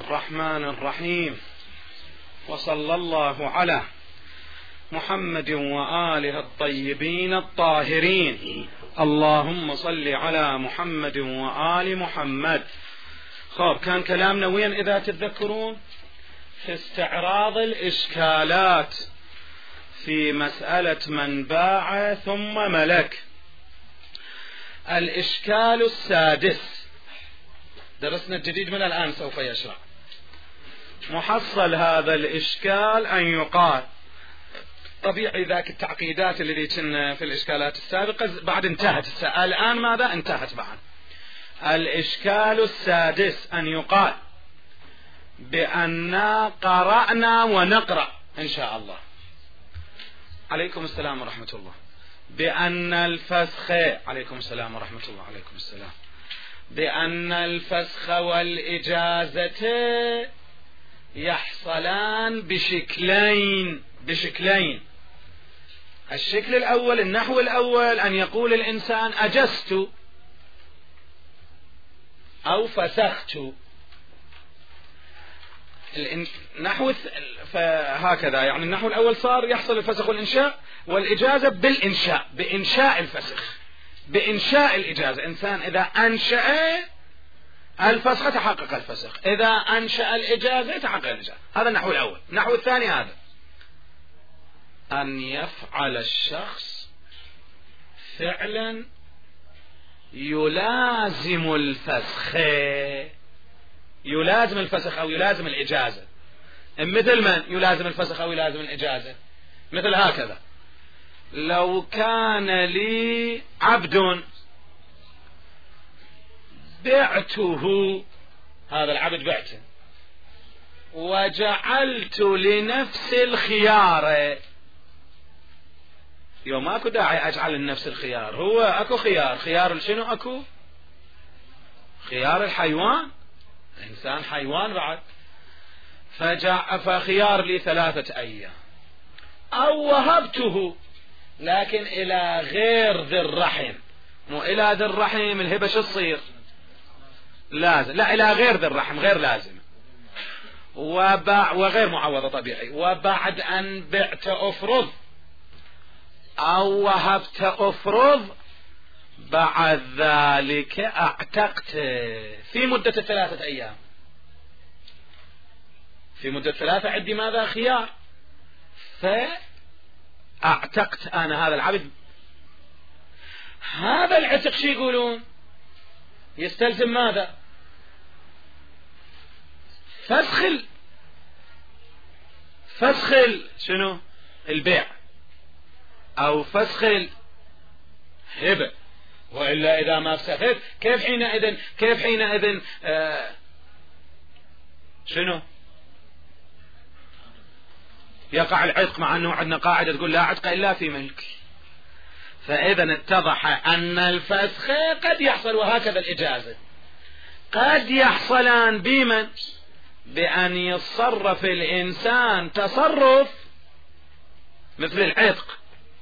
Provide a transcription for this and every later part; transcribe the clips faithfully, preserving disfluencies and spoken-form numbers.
الرحمن الرحيم، وصلى الله على محمد وآله الطيبين الطاهرين. اللهم صل على محمد وآل محمد. خب، كان كلامنا وين إذا تتذكرون؟ في استعراض الإشكالات في مسألة من باع ثم ملك. الإشكال السادس، درسنا الجديد من الآن سوف يشرع. محصل هذا الإشكال أن يقال، طبيعي ذاك التعقيدات اللي كنا في الإشكالات السابقة بعد انتهت، الآن ماذا انتهت بعد. الإشكال السادس أن يقال بأننا قرأنا ونقرأ إن شاء الله. عليكم السلام ورحمة الله. بأن الفسخ، عليكم السلام ورحمة الله، عليكم السلام. بأن الفسخ والإجازة يحصلان بشكلين بشكلين الشكل الأول، النحو الأول، أن يقول الإنسان أجزت أو فسخت. النحو فهكذا، يعني النحو الأول صار يحصل الفسخ والإنشاء، والإجازة بالإنشاء، بإنشاء الفسخ، بإنشاء الإجازة. إنسان إذا أنشأ الفسخ تحقق الفسخ، إذا أنشأ الإجازة تحقق الإجازة. هذا النحو الأول. النحو الثاني هذا أن يفعل الشخص فعلا يلازم الفسخ، يلازم الفسخ أو يلازم الإجازة. مثل من يلازم الفسخ أو يلازم الإجازة؟ مثل هكذا: لو كان لي عبد بعته، هذا العبد بعته، وجعلت لنفس الخيار. يوم ماكو داعي أجعل لنفس الخيار، هو أكو خيار. خيار شنو أكو؟ خيار الحيوان، الإنسان حيوان بعد. فجاء فخيار لي ثلاثة أيام، أو وهبته لكن إلى غير ذي الرحم، مو إلى ذي الرحم. الهبة شو تصير؟ لازم. لا، إلى غير ذي الرحم، غير لازم، وبع وغير معوضة طبيعي. وبعد أن بعت أفرض أو وهبت أفرض، بعد ذلك أعتقت في مدة ثلاثة أيام. في مدة ثلاثة عندي ماذا؟ خيار. فأعتقت أنا هذا العبد. هذا العتق شو يقولون؟ يستلزم ماذا؟ فسخل فسخل شنو؟ البيع، أو فسخل هبة. وإلا إذا ما فسخت كيف حينئذ كيف حينئذ آه شنو يقع العتق، مع أنه عندنا قاعدة تقول لا عتق إلا في ملك. فإذا اتضح أن الفسخ قد يحصل، وهكذا الإجازة قد يحصلان بمن؟ بأن يتصرف الإنسان تصرف مثل العتق،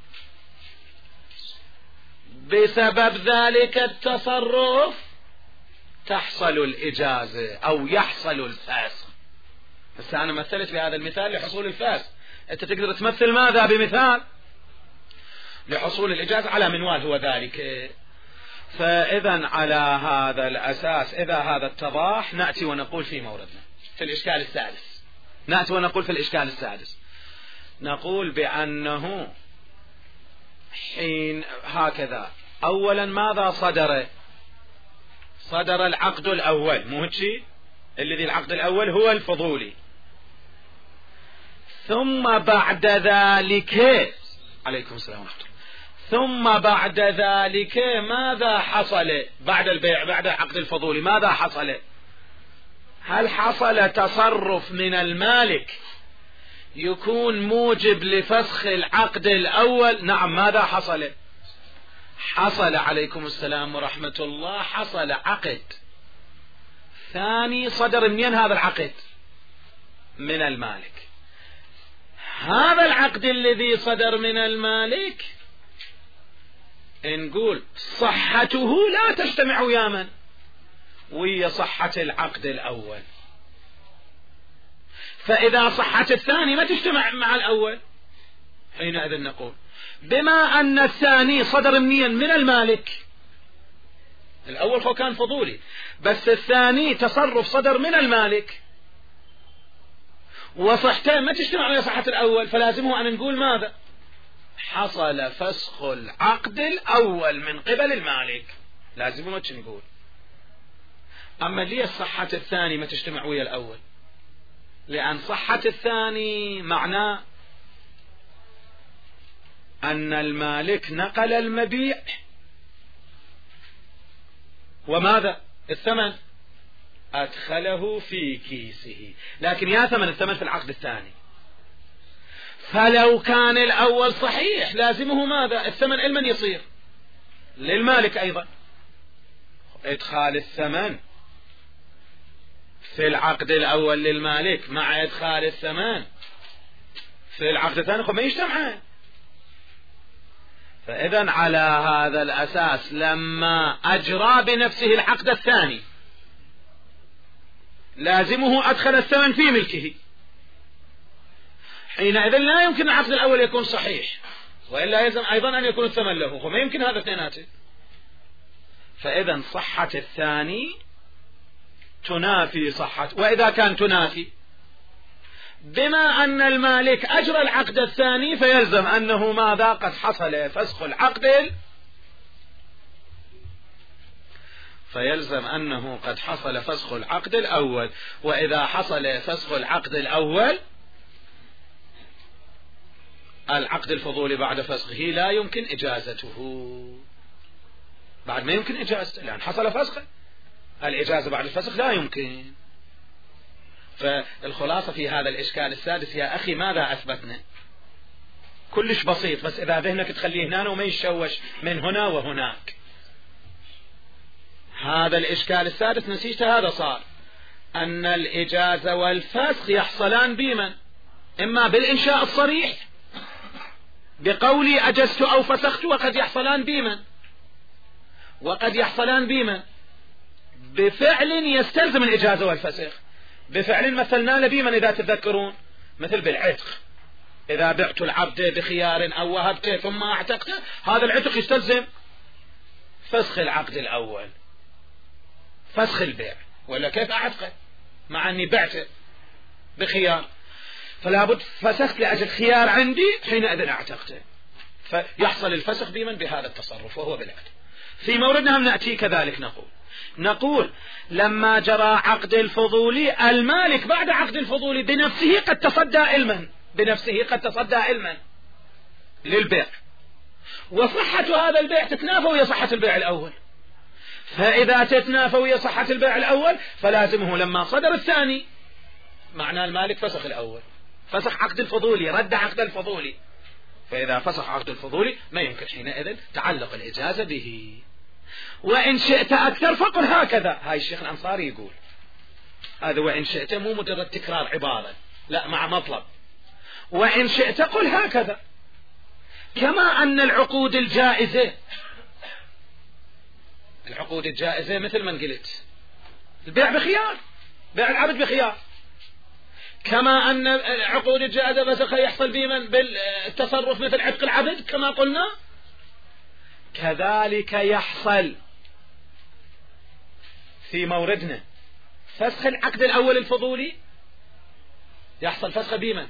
بسبب ذلك التصرف تحصل الإجازة أو يحصل الفسخ. بس أنا مثلت بهذا المثال لحصول الفسخ، أنت تقدر تمثل ماذا بمثال لحصول الإجازة على منوال هو ذلك. فإذا على هذا الأساس، إذا هذا اتضاح، نأتي ونقول في موردنا في الإشكال السادس. نأتي ونقول في الإشكال السادس نقول بأنه حين هكذا، أولا ماذا صدر؟ صدر العقد الأول، مو هيك؟ الذي العقد الأول هو الفضولي. ثم بعد ذلك، عليكم السلام ورحمة الله، ثم بعد ذلك ماذا حصل؟ بعد البيع، بعد العقد الفضولي ماذا حصل؟ هل حصل تصرف من المالك يكون موجب لفسخ العقد الأول؟ نعم. ماذا حصل؟ حصل، عليكم السلام ورحمة الله، حصل عقد ثاني صدر. منين هذا العقد؟ من المالك. هذا العقد الذي صدر من المالك نقول صحته لا تجتمع ويا من؟ ويا صحة العقد الأول. فإذا صحت الثاني ما تجتمع مع الأول، حينئذ نقول بما أن الثاني صدر منيا من المالك، الأول هو كان فضولي بس الثاني تصرف صدر من المالك وصحتين ما تجتمع مع صحة الأول، فلازمه أن نقول ماذا؟ حصل فسخ العقد الأول من قبل المالك، لازم ما نقول. أما ليه صحة الثاني ما تجتمع ويا الأول؟ لأن صحة الثاني معناه أن المالك نقل المبيع وماذا؟ الثمن أدخله في كيسه، لكن يا ثمن الثمن في العقد الثاني. فلو كان الأول صحيح لازمه ماذا؟ الثمن لمن يصير؟ للمالك أيضا. إدخال الثمن في العقد الأول للمالك مع إدخال الثمن في العقد الثاني ما يجتمعان. فإذا على هذا الأساس لما أجرى بنفسه العقد الثاني لازمه أدخل الثمن في ملكه، حينئذ لا يمكن العقد الأول يكون صحيح وإلا يلزم أيضا أن يكون الثمن له، وما يمكن هذا اثنيناته. فإذا صحة الثاني تنافي صحة، وإذا كان تنافي بما أن المالك أجرى العقد الثاني فيلزم أنه ماذا؟ قد حصل فسخ العقد فيلزم أنه قد حصل فسخ العقد الأول، وإذا حصل فسخ العقد الأول العقد الفضولي بعد فسخه لا يمكن إجازته، بعد ما يمكن إجازته لأن حصل فسخه، الإجازة بعد الفسخ لا يمكن. فالخلاصة في هذا الإشكال السادس يا أخي ماذا أثبتنا؟ كلش بسيط، بس إذا ذهنك تخليه هنا وما يشوش من هنا وهناك. هذا الإشكال السادس نسيت هذا صار أن الإجازة والفسخ يحصلان بمن؟ إما بالإنشاء الصريح بقولي أجزت أو فسخت، وقد يحصلان بمن؟ وقد يحصلان بمن؟ بفعل يستلزم الإجازة والفسخ. بفعل مثلنا لبيمن إذا تذكرون، مثل بالعتق، إذا بعت العبد بخيار أو وهبته ثم أعتقته، هذا العتق يستلزم فسخ العقد الأول، فسخ البيع، ولا كيف أعتقه مع أني بعته بخيار؟ فلا بد فسخت لأجل خيار عندي، حينئذ أعتقته، فيحصل الفسخ بمن؟ بهذا التصرف وهو بالعتق. في موردنا هم نأتي كذلك نقول نقول لما جرى عقد الفضولي المالك بعد عقد الفضولي بنفسه قد تصدى علما، بنفسه قد تصدى علما للبيع، وصحة هذا البيع تتنافى ويا صحة البيع الأول. فإذا تتنافى ويا صحة البيع الأول فلازمه لما صدر الثاني معنى المالك فسخ الأول، فسخ عقد الفضولي، رد عقد الفضولي. فإذا فسخ عقد الفضولي ما يمكن حينئذ تعلق الإجازة به. وإن شئت أكثر فقل هكذا، هاي الشيخ الأنصاري يقول هذا، وإن شئت مو مجرد تكرار عبارة، لا مع مطلب. وإن شئت قل هكذا، كما أن العقود الجائزة، العقود الجائزة مثل ما قلت البيع بخيار، بيع العبد بخيار، كما أن العقود الجائزة فسخ يحصل بمن؟ بالتصرف مثل عتق العبد كما قلنا، كذلك يحصل في موردنا فسخ العقد الأول الفضولي، يحصل فسخ بمن؟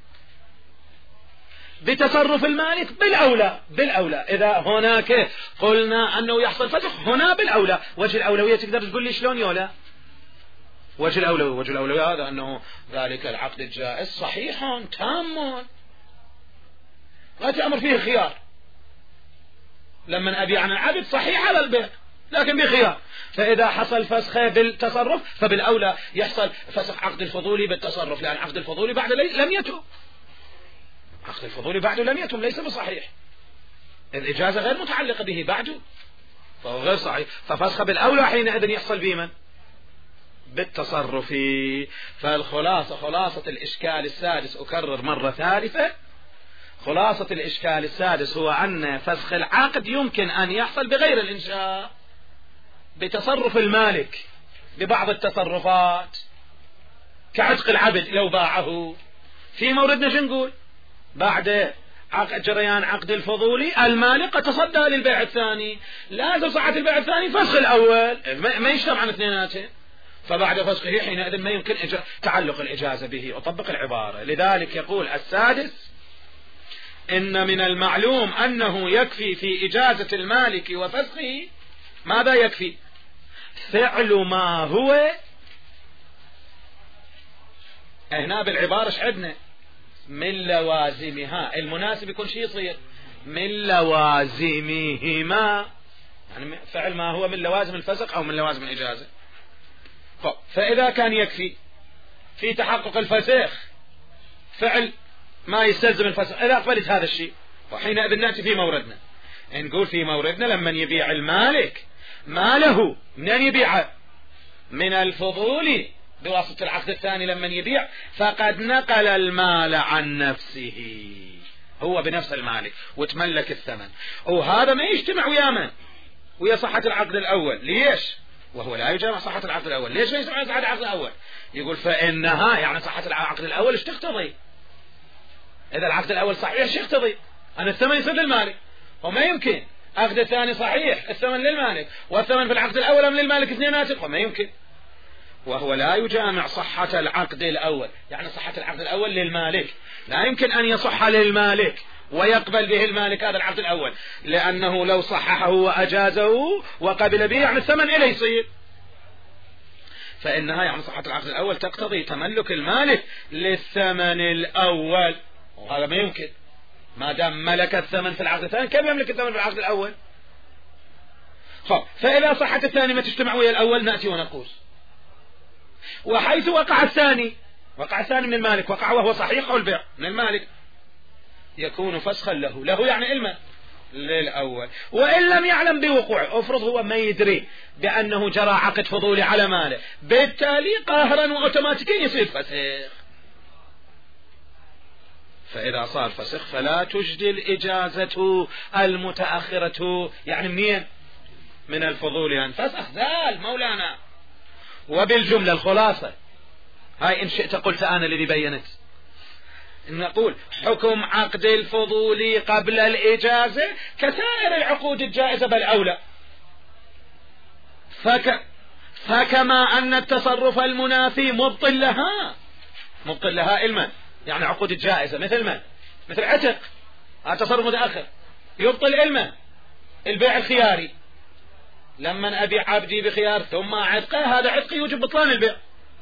بتصرف المالك بالأولى، بالأولى إذا هناك قلنا أنه يحصل فسخ هنا بالأولى. وجه الأولوية تقدر تقول لي شلون يولا؟ وجه الأولوية وجه الأولوية هذا أنه ذلك العقد الجائز صحيح تام لا تأمر فيه خيار، لما أبيع عن العبد صحيح على البيع لكن بخيار. فإذا حصل فسخ بالتصرف فبالأولى يحصل فسخ عقد الفضولي بالتصرف، لأن عقد الفضولي بعد لم يتم، عقد الفضولي بعد لم يتم ليس بصحيح، الإجازة غير متعلقة به بعده فهو غير صحيح، ففسخ بالأولى حينئذ يحصل بمن؟ بالتصرف. فالخلاصة خلاصة الإشكال السادس، أكرر مرة ثالثة، خلاصة الإشكال السادس هو أن فسخ العقد يمكن أن يحصل بغير الإنشاء، بتصرف المالك ببعض التصرفات كعتق العبد لو باعه. في موردنا شو نقول؟ بعد عقد جريان عقد الفضولي المالك قد تصدى للبيع الثاني، لازم صحة البيع الثاني فسخ الأول، ما يجتمع عن اثنيناتين، فبعد فسخه حينئذ ما يمكن تعلق الإجازة به. أطبق العبارة. لذلك يقول السادس: إن من المعلوم أنه يكفي في إجازة المالك وفسخه ماذا يكفي؟ فعل ما هو هنا بالعبارة ايش عندنا؟ من لوازمها. المناسب يكون شيء يصير من لوازمهما، يعني فعل ما هو من لوازم الفسخ أو من لوازم الإجازة. فإذا كان يكفي في تحقق الفسخ فعل ما يستلزم الفسخ، إذا أقبلت هذا الشيء، وحينئذ نأتي في موردنا نقول في موردنا لما يبيع المالك ماله منين يبيعه؟ من الفضول بواسطة العقد الثاني. لما يبيع فقد نقل المال عن نفسه، هو بنفس المالك وتملك الثمن، وهذا ما يجتمع ويا من؟ ويا صحة العقد الأول. ليش؟ وهو لا يجمع صحة العقد الأول. ليش ما يجمع صحة العقد الأول؟ يقول فإنها يعني صحة العقد الأول ايش تقتضي؟ إذا العقد الأول صحيح ايش يقتضي؟ أن الثمن يصير للمالك، وما يمكن عقد الثاني صحيح الثمن للمالك والثمن في العقد الأول من للمالك اثنيناتهم، وما يمكن. وهو لا يجامع صحة العقد الأول، يعني صحة العقد الأول للمالك لا يمكن أن يصح للمالك ويقبل به المالك هذا العقد الأول، لأنه لو صححه وأجازه وقبل به يعني الثمن إليه يصير. فإنها يعني صحة العقد الأول تقتضي تملك المالك للثمن الأول، وهذا ما يمكن. ما دام ملك الثمن في العقد الثاني كيف يملك الثمن في العقد الأول؟ خب فإذا صحة الثاني ما تجتمع ويا الأول نأتي ونقول وحيث وقع الثاني، وقع الثاني من المالك، وقع وهو صحيح أو البيع من المالك، يكون فسخا له، له يعني علما للأول. وإن لم يعلم بوقوعه، افرض هو ما يدري بأنه جرى عقد فضولي على ماله، بالتالي قاهرا وأوتوماتيكيا يصير فسخ. فإذا صار فسخ فلا تجدي الإجازة المتأخرة، يعني منين؟ من الفضول، يعني فسخ زال مولانا. وبالجملة الخلاصة هاي إن شئت قلت أنا الذي بينت، نقول حكم عقد الفضول قبل الإجازة كسائر العقود الجائزة بل أولى. فك فكما أن التصرف المنافي مبطل لها، مبطل لها علما، يعني عقود الجائزة مثل ما مثل عتق، هذا تصرف متأخر يبطل علما. البيع الخياري، لما أبيع عبدي بخيار ثم عتقه، هذا عتق يوجب بطلان البيع.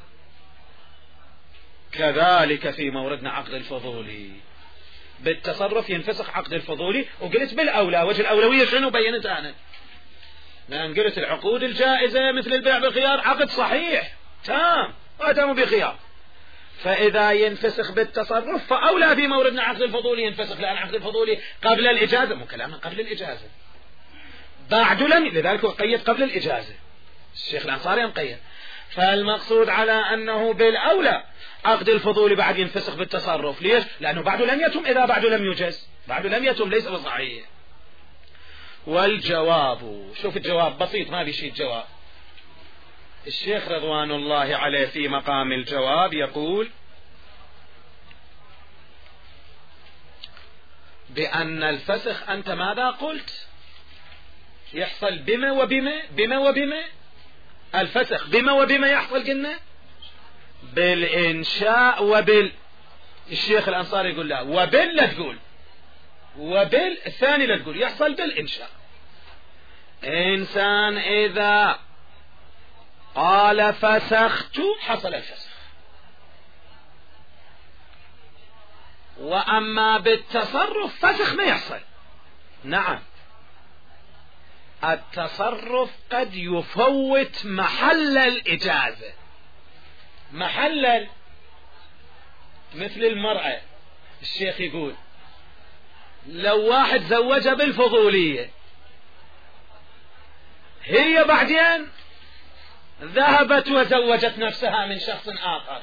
كذلك في موردنا عقد الفضولي بالتصرف ينفسخ عقد الفضولي. وقلت بالأولى، وجه الأولوية شنو بينت أنا؟ لأن قلت العقود الجائزة مثل البيع بالخيار عقد صحيح تام وتم بخيار، فإذا ينفسخ بالتصرف فأولى في موردنا عقد الفضولي ينفسخ، لأن عقد الفضولي قبل الإجازة، مو كلامنا قبل الإجازة، بعد لم، لذلك هو قيد قبل الإجازة، الشيخ الأنصاري مقيد. فالمقصود على أنه بالأولى عقد الفضول بعد ينفسخ بالتصرف. ليش؟ لأنه بعد لم يتم، إذا بعد لم يجز بعد لم يتم ليس بصحيح. والجواب، شوف الجواب بسيط ما بيشي الجواب. الشيخ رضوان الله عليه في مقام الجواب يقول بأن الفسخ أنت ماذا قلت؟ يحصل بما وبما، بما وبما الفسخ بما وبما يحصل، قلنا بالإنشاء وبال. الشيخ الأنصاري يقول لا، وبال لا تقول، وبال الثاني لا تقول، يحصل بالإنشاء. إنسان إذا قال فسخت حصل الفسخ، وأما بالتصرف فسخ ما يحصل. نعم التصرف قد يفوت محل الإجازة، محل مثل المرأة. الشيخ يقول لو واحد زوجها بالفضولية، هي بعدين ذهبت وزوجت نفسها من شخص آخر،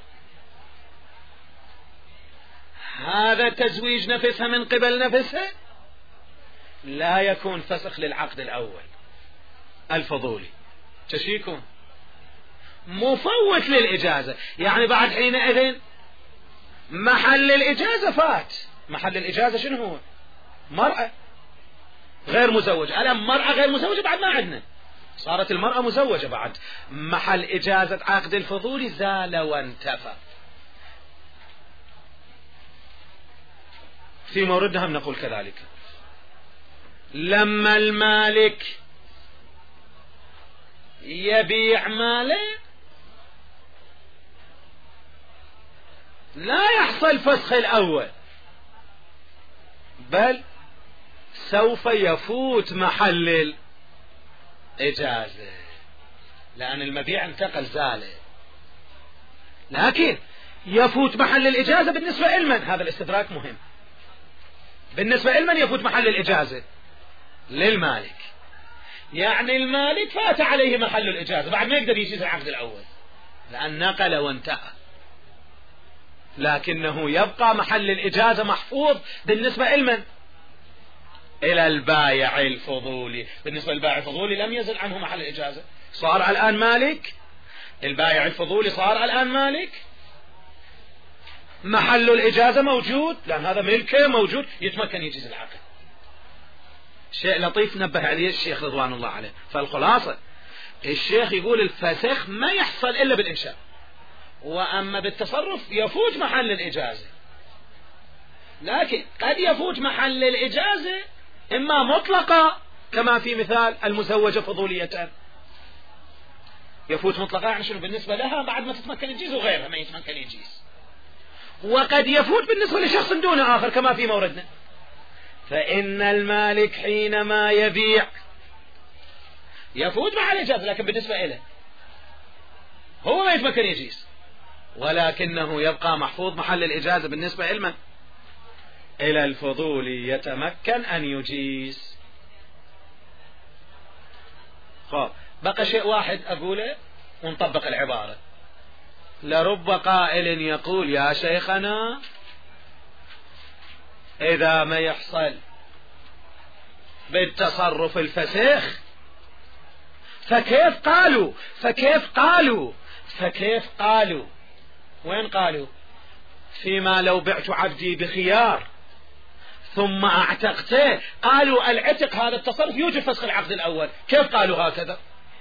هذا تزويج نفسها من قبل نفسها لا يكون فسخ للعقد الأول الفضولي، تشيكون. مفوت للإجازة، يعني بعد حينئذ محل الإجازة فات. محل الإجازة شنو هو؟ مرأة غير مزوجة. الآن مرأة غير مزوجة بعد ما عندنا، صارت المرأة مزوجة بعد. محل إجازة عقد الفضول زال وانتفى. في موردنا هم نقول كذلك. لما المالك يبيع ماله لا يحصل فسخ الأول، بل سوف يفوت محل الإجازة، لأن المبيع انتقل زال، لكن يفوت محل الإجازة بالنسبة لمن؟ هذا الاستدراك مهم. بالنسبة لمن يفوت محل الإجازة؟ للمالك. يعني المالك فات عليه محل الإجازة بعد ما يقدر يجيز العقد الأول، لأن نقل وانتهى، لكنه يبقى محل الإجازة محفوظ بالنسبة لمن؟ إلى البائع الفضولي. بالنسبة للبائع الفضولي لم يزل عنه محل الإجازة، صار الآن مالك. البائع الفضولي صار الآن مالك، محل الإجازة موجود، لأن هذا ملكه موجود، يتمكن يجيز العقد. شيء لطيف نبه عليه الشيخ رضوان الله عليه. فالخلاصة الشيخ يقول الفسخ ما يحصل إلا بالإنشاء، وأما بالتصرف يفوت محل الإجازة، لكن قد يفوت محل الإجازة إما مطلقة كما في مثال المزوجة فضولية، يفوت مطلقة يعني شنو؟ بالنسبة لها بعد ما تتمكن يجيز وغيرها ما يتمكن يجيز. وقد يفوت بالنسبة لشخص دون آخر كما في موردنا. فإن المالك حينما يبيع يفوت محل الإجازة، لكن بالنسبة إليه هو ما يتمكن يجيز، ولكنه يبقى محفوظ محل الإجازة بالنسبة إلمن؟ إلى الفضول يتمكن أن يجيز. خب بقى شيء واحد أقوله ونطبق العبارة. لرب قائل يقول يا شيخنا إذا ما يحصل بالتصرف الفسخ فكيف قالوا فكيف قالوا فكيف قالوا وين قالوا؟ فيما لو بعت عبدي بخيار ثم اعتقته، قالوا العتق هذا التصرف يوجب فسخ العقد الأول. كيف قالوا هكذا؟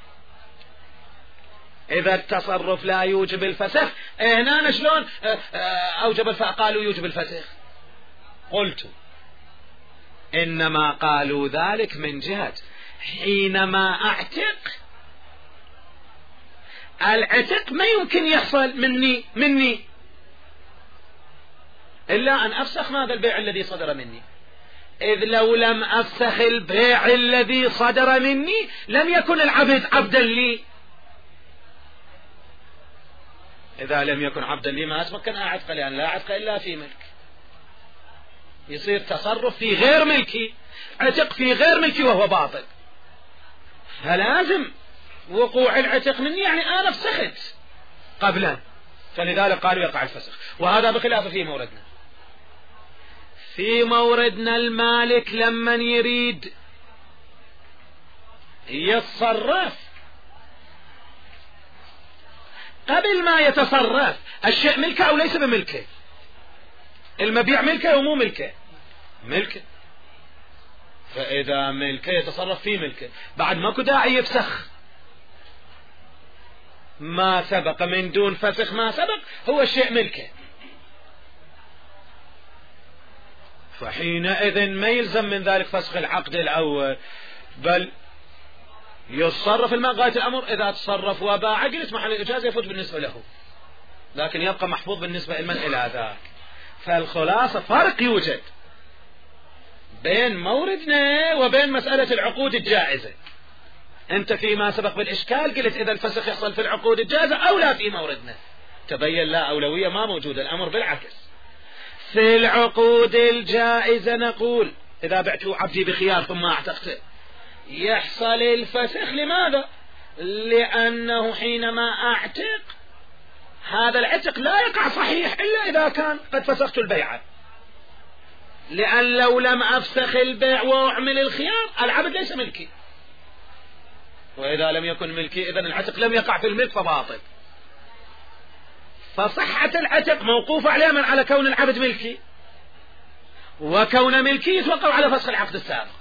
إذا التصرف لا يوجب الفسخ، هنا شلون أوجب الفسخ؟ قالوا يوجب الفسخ. قلت إنما قالوا ذلك من جهة حينما أعتق، العتق ما يمكن يحصل مني مني إلا أن أفسخ ماذا؟ البيع الذي صدر مني. إذ لو لم أفسخ البيع الذي صدر مني لم يكن العبد عبدا لي. إذا لم يكن عبدا لي ما أتمكن أعتق، لأن لا عتق إلا في ملك. يصير تصرف في غير ملكي، عتق في غير ملكي وهو باطل، فلازم وقوع العتق مني يعني أنا فسخت قبلا، فلذلك قالوا يقع الفسخ. وهذا بخلاف في موردنا. في موردنا المالك لمن يريد يتصرف قبل ما يتصرف الشيء ملكه أو ليس بملكه. المبيع ملكه أو مو ملكه؟ ملكه. فإذا ملكه يتصرف في ملكه، بعد ماكو داعي يفسخ ما سبق، من دون فسخ ما سبق هو الشيء ملكه. فحينئذ ما يلزم من ذلك فسخ العقد الأول، بل يتصرف الماء غاية الأمر. إذا تصرف وباع قلت محل الإجازة يفوت بالنسبة له، لكن يبقى محفوظ بالنسبة لمن إلى ذاك. فالخلاصة فرق يوجد بين موردنا وبين مسألة العقود الجائزة. أنت فيما سبق بالإشكال قلت إذا الفسخ يحصل في العقود الجائزة أو لا. في موردنا تبين لا، أولوية ما موجودة، الأمر بالعكس. في العقود الجائزة نقول إذا بعت عبدي بخيار ثم اعتقته يحصل الفسخ. لماذا؟ لأنه حينما أعتق هذا العتق لا يقع صحيح إلا إذا كان قد فسخت البيعة، لأن لو لم أفسخ البيع وأعمل الخيار العبد ليس ملكي. وإذا لم يكن ملكي إذن العتق لم يقع في الملك فباطل. فصحة العتق موقوفة على من؟ على كون العبد ملكي، وكون ملكي يتوقف على فسخ العقد السابق،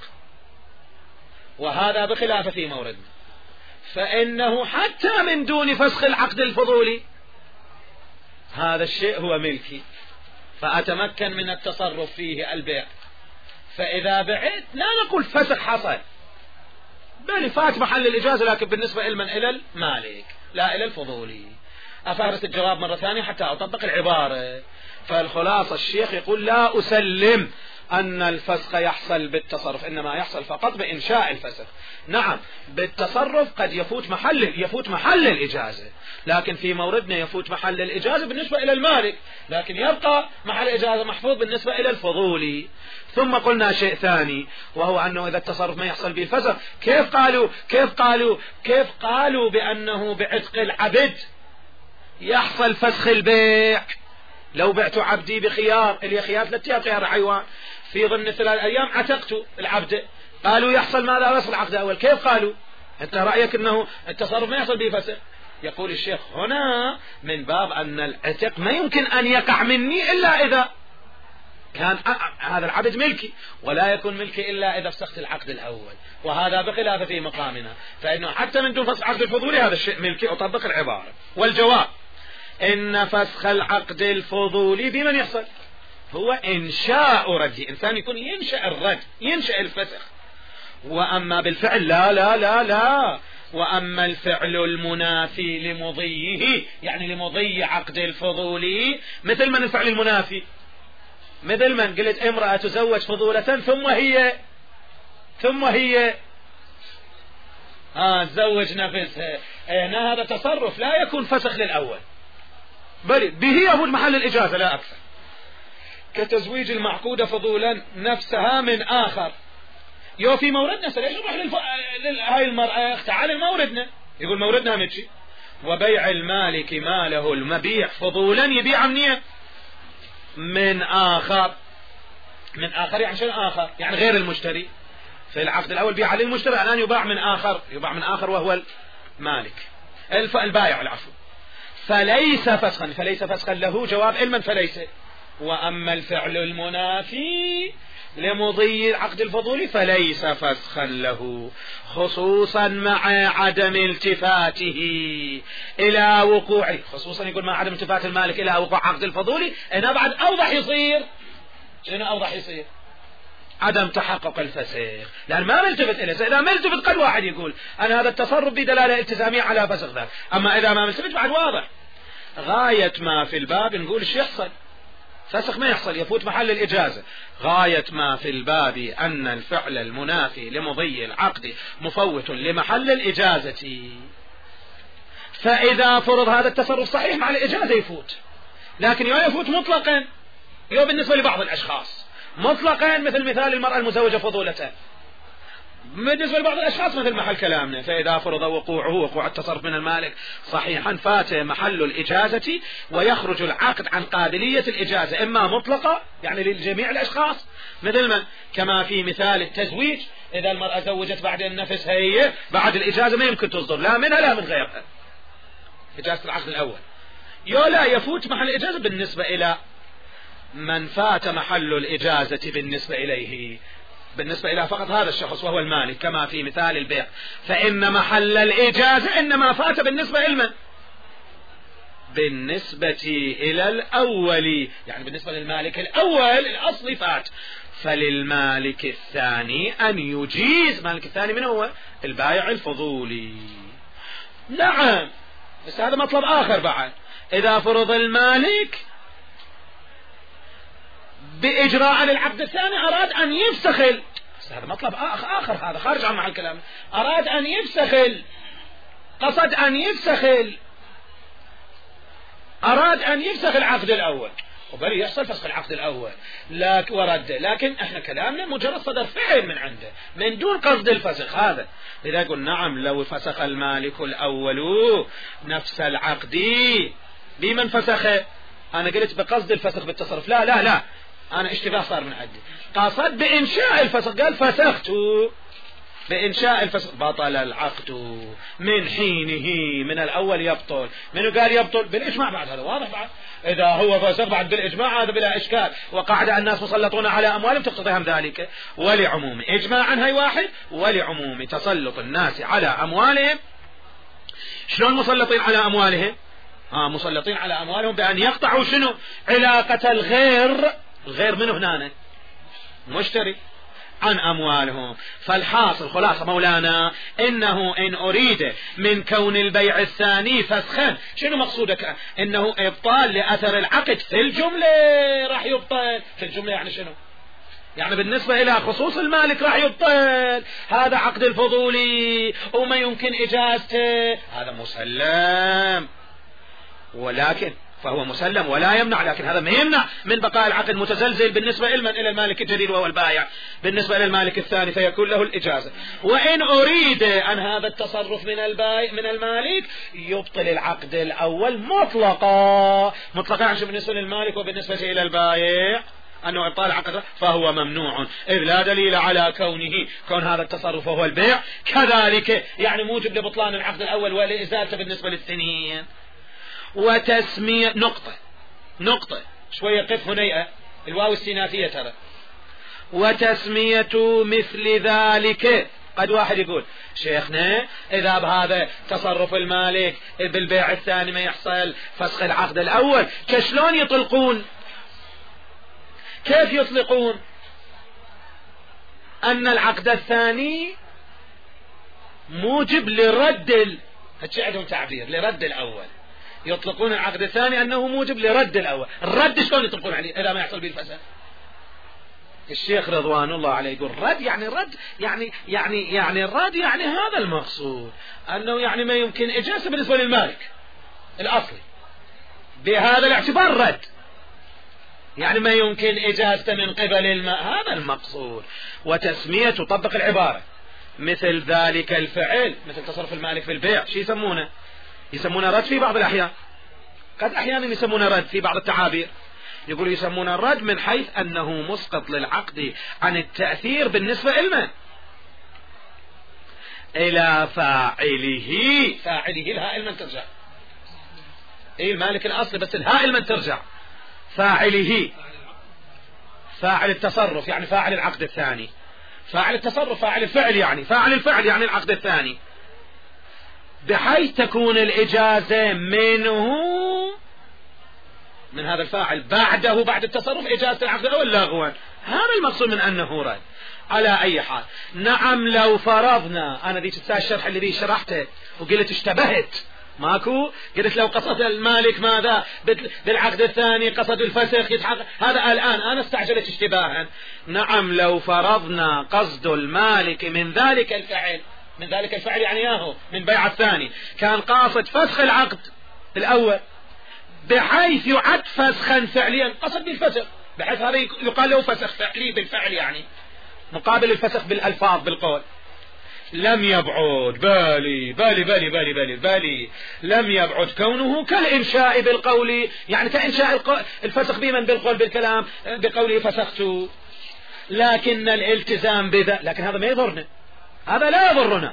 وهذا بخلاف في موردنا، فإنه حتى من دون فسخ العقد الفضولي هذا الشيء هو ملكي، فأتمكن من التصرف فيه البيع. فإذا بعت لا نقول فسخ حصل، بل فات محل الإجازة، لكن بالنسبة إلى من؟ إلى المالك لا إلى الفضولي. أفارس الجواب مرة ثانية حتى أطبق العبارة. فالخلاصة الشيخ يقول لا أسلم أن الفسخ يحصل بالتصرف، إنما يحصل فقط بإنشاء الفسخ. نعم بالتصرف قد يفوت محل يفوت محل الإجازة، لكن في موردنا يفوت محل الإجازة بالنسبة إلى المالك، لكن يبقى محل الإجازة محفوظ بالنسبة إلى الفضولي. ثم قلنا شيء ثاني، وهو أنه إذا التصرف ما يحصل به الفسخ، كيف قالوا كيف قالوا كيف قالوا بأنه بعتق العبد يحصل فسخ البيع؟ لو بعت عبدي بخيار، اللي خيار ثلاثة خيار حيوان، في ضمن ثلاث أيام عتقت العبد، قالوا يحصل ماذا؟ بس العقد الأول. كيف قالوا؟ أنت رأيك أنه التصرف ما يحصل به فسخ. يقول الشيخ هنا من باب أن العتق ما يمكن أن يقع مني إلا إذا كان هذا العبد ملكي، ولا يكون ملكي إلا إذا فسخت العقد الأول، وهذا بخلاف في مقامنا، فإنه حتى من دون فسخ العقد الفضولي هذا الشيء ملكي. أطبق العبارة. والجواب إن فسخ العقد الفضولي بمن يحصل؟ هو إنشاء رد، إنسان يكون ينشأ الرد، ينشأ الفسخ. وأما بالفعل لا لا لا لا وأما الفعل المنافي لمضيه، يعني لمضي عقد الفضولي، مثل من الفعل المنافي؟ مثل من قلت امرأة تزوج فضولة ثم هي ثم هي آه تزوج نفسها، هنا هذا تصرف لا يكون فسخ للأول، بل به يفوت محل الإجازة لا أكثر. كتزويج المعقودة فضولا نفسها من آخر. يو في موردنا سليش نروح للف... لهاي المرأة تعال موردنا، يقول موردنا متشي وبيع المالك ماله المبيع فضولا، يبيع منين؟ من آخر. من آخر يعني شنو آخر؟ يعني غير المشتري. في العقد الأول بيع للمشتري، الآن يباع من آخر، يباع من آخر وهو المالك الف... البائع العفو. فليس فسخا، فليس فسخا له. جواب علما فليس. وأما الفعل المنافي لمضي العقد الفضولي فليس فسخا له، خصوصا مع عدم التفاته إلى وقوع، خصوصا يقول مع عدم التفات المالك إلى وقوع عقد الفضولي. هنا بعد أوضح يصير. شنو أوضح يصير؟ عدم تحقق الفسخ، لأن ما ملتفت إليه. إذا ملتفت قد واحد يقول أنا هذا التصرف بدلالة التزامية على فسخ ذا، أما إذا ما ملتفت بعد واضح. غاية ما في الباب نقول ايش يحصل؟ فسخ ما يحصل، يفوت محل الإجازة. غاية ما في الباب أن الفعل المنافي لمضي العقد مفوت لمحل الإجازة، فإذا فرض هذا التصرف صحيح مع الإجازة يفوت، لكن يو يفوت مطلقا، يو بالنسبة لبعض الأشخاص مطلقا، مثل مثال المرأة المزوجة فضولة، بالنسبة لبعض الأشخاص مثل محل كلامنا. فإذا فرض وقوعه وقوع التصرف من المالك صحيحا فات محل الإجازة، ويخرج العقد عن قابلية الإجازة، إما مطلقة يعني للجميع الأشخاص، مثل من كما في مثال التزويج، إذا المرأة زوجت بعد النفس هي بعد الإجازة ما يمكن تصدر لا منها لا من غيرها، إجازة العقد الأول. يو لا يفوت محل الإجازة بالنسبة إلى من فات محل الإجازة بالنسبة إليه، بالنسبة إلى فقط هذا الشخص وهو المالك، كما في مثال البيع، فإن محل الإجازة إنما فات بالنسبة إلى من؟ بالنسبة إلى الأول، يعني بالنسبة للمالك الأول الأصل فات، فللمالك الثاني أن يجيز. مالك الثاني من هو؟ البائع الفضولي. نعم، بس هذا مطلب آخر بعد. إذا فرض المالك بإجراء للعقد الثاني أراد أن يفسخل، هذا مطلب آخر، هذا خارج عن محل كلامه، أراد أن يفسخل، قصد أن يفسخل، أراد أن يفسخ العقد الأول، وبل يحصل فسخ العقد الأول لكن ورد، لكن احنا كلامنا مجرد صدر فعل من عنده من دون قصد الفسخ. هذا إذا قل نعم لو فسخ المالك الأول نفس العقد بمن فسخه، أنا قلت بقصد الفسخ بالتصرف، لا لا لا أنا اشتباه صار من عندي، قصد بإنشاء الفسخ، قال فسخت، بإنشاء الفسخ بطل العقد من حينه، من الأول يبطل. من قال يبطل؟ بالإجماع بعد، هذا واضح بعد. إذا هو فسخ بعد بالإجماع هذا بلا إشكال، وقاعدة الناس مسلطون على أموالهم تقتضيهم ذلك. ولعموم إجماعا هاي واحد، ولعموم تسلط الناس على أموالهم. شلون مسلطين على أموالهم؟ ها مسلطين على أموالهم بأن يقطعوا شنو؟ علاقة الغير، الغير منه هنا مشتري، عن أموالهم. فالحاصل خلاصة مولانا إنه إن أريد من كون البيع الثاني فسخا، شنو مقصودك؟ إنه إبطال لأثر العقد في الجملة، راح يبطل في الجملة. يعني شنو؟ يعني بالنسبة إلى خصوص المالك راح يبطل، هذا عقد الفضولي وما يمكن إجازته، هذا مسلم. ولكن فهو مسلم ولا يمنع، لكن هذا ما يمنع من بقاء العقد متزلزل بالنسبة إلى المالك الجديد وهو البائع. بالنسبة إلى المالك الثاني فيكون له الإجازة. وإن أريد أن هذا التصرف من البائع من المالك يبطل العقد الأول مطلقا، مطلقا عشان بالنسبة للمالك وبالنسبة إلى البائع أنه إبطال عقد فهو ممنوع، إذ لا دليل على كونه كون هذا التصرف وهو البيع كذلك يعني موجب لبطلان العقد الأول ولإزالته بالنسبة للثانيين. وتسمية نقطة نقطة شوية قف هنيئة، الواو السيناتية ترى. وتسمية مثل ذلك، قد واحد يقول شيخنا إذا بهذا تصرف المالك بالبيع الثاني ما يحصل فسخ العقد الأول، كشلون يطلقون؟ كيف يطلقون أن العقد الثاني موجب لرد ال... هاتش عندهم تعبير لرد الأول، يطلقون العقد الثاني أنه موجب لرد الأول. الرد شلون يطلقون عليه إذا ما يحصل به الفساد؟ الشيخ رضوان الله عليه يقول رد يعني رد يعني يعني يعني الرد يعني هذا المقصود، أنه يعني ما يمكن إجازة بالنسبة للمالك الأصلي، بهذا الاعتبار رد، يعني ما يمكن إجازة من قبل الماء، هذا المقصود. وتسمية تطبق العبارة مثل ذلك الفعل، مثل تصرف المالك في البيع، شو يسمونه؟ يسمونه رد في بعض الأحيان، قد أحيانا يسمونه رد في بعض التعابير، يقول يسمونه رد من حيث أنه مسقط للعقد عن التأثير بالنسبة إلمن إلى فاعله. فاعله الهاء المن ترجع، إيه المالك الأصلي بس الهاء المن ترجع. فاعله فاعل التصرف يعني فاعل العقد الثاني، فاعل التصرف فاعل الفعل يعني فاعل الفعل يعني العقد الثاني، بحيث تكون الإجازة منه من هذا الفاعل بعده بعد التصرف إجازة العقد الأول لغوا. هذا المقصود من أنه رد. على أي حال نعم لو فرضنا، أنا ذيك الساعة الشرح اللي ذي شرحته وقلت اشتبهت ماكو، قلت لو قصد المالك ماذا بالعقد الثاني قصد الفسخ يتحقق، هذا الآن أنا استعجلت اشتباها. نعم لو فرضنا قصد المالك من ذلك الفعل، من ذلك الفعل يعني ياهو من بيع الثاني كان قاصد فسخ العقد الأول بحيث يعد فسخا فعليا، قصد بالفسخ بحيث هذا يقال له فسخ فعلي بالفعل يعني مقابل الفسخ بالألفاظ بالقول، لم يبعد بالي بالي بالي بالي بالي بالي لم يبعد كونه كالإنشاء بالقول، يعني كإنشاء الفسخ بمن بالقول بالكلام بقوله فسخت، لكن الالتزام بذا، لكن هذا ما يضرنا، هذا لا يضرنا،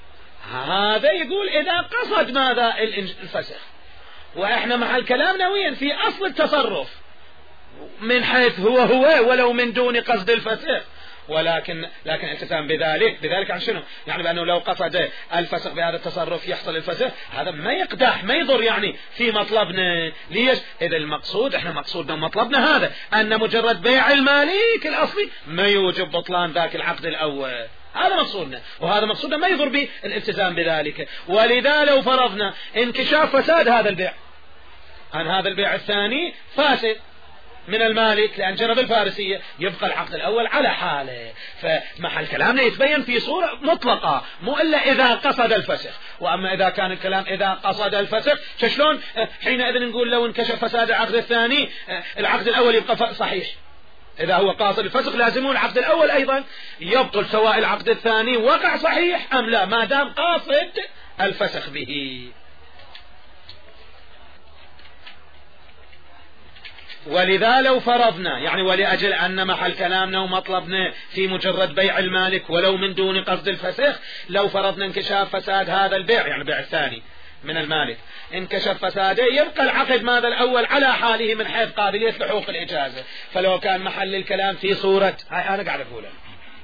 هذا يقول إذا قصد ماذا الفسخ، وإحنا مع الكلام نويا في أصل التصرف من حيث هو هو ولو من دون قصد الفسخ، ولكن لكن التزام بذلك بذلك عن شنو؟ يعني بأنه لو قصد الفسخ بهذا التصرف يحصل الفسخ، هذا ما يقدح ما يضر يعني في مطلبنا. ليش؟ إذا المقصود احنا مقصودنا ومطلبنا هذا أن مجرد بيع المالك الأصلي ما يوجب بطلان ذاك العقد الأول، هذا مقصودنا، وهذا مقصودنا ما يضر به الالتزام بذلك. ولذا لو فرضنا انكشاف فساد هذا البيع، أن هذا البيع الثاني فاسد من المالك لأن جرب الفارسية، يبقى العقد الأول على حاله. فمحل كلامنا يتبين في صورة مطلقة، مو إلا إذا قصد الفسخ. وأما إذا كان الكلام إذا قصد الفسخ شلون حينئذ نقول لو انكشف فساد العقد الثاني العقد الأول يبقى صحيح؟ إذا هو قاصد الفسخ لازمه العقد الأول أيضا يبطل سواء العقد الثاني وقع صحيح أم لا، ما دام قاصد الفسخ به. ولذا لو فرضنا يعني ولأجل أن محل كلامنا ومطلبنا في مجرد بيع المالك ولو من دون قصد الفسخ، لو فرضنا انكشاف فساد هذا البيع يعني البيع الثاني من المالك انكشف فساده، يبقى العقد ماذا الأول على حاله من حيث قابلية لحوق الإجازة. فلو كان محل الكلام في صورة هاي أنا قاعد أقوله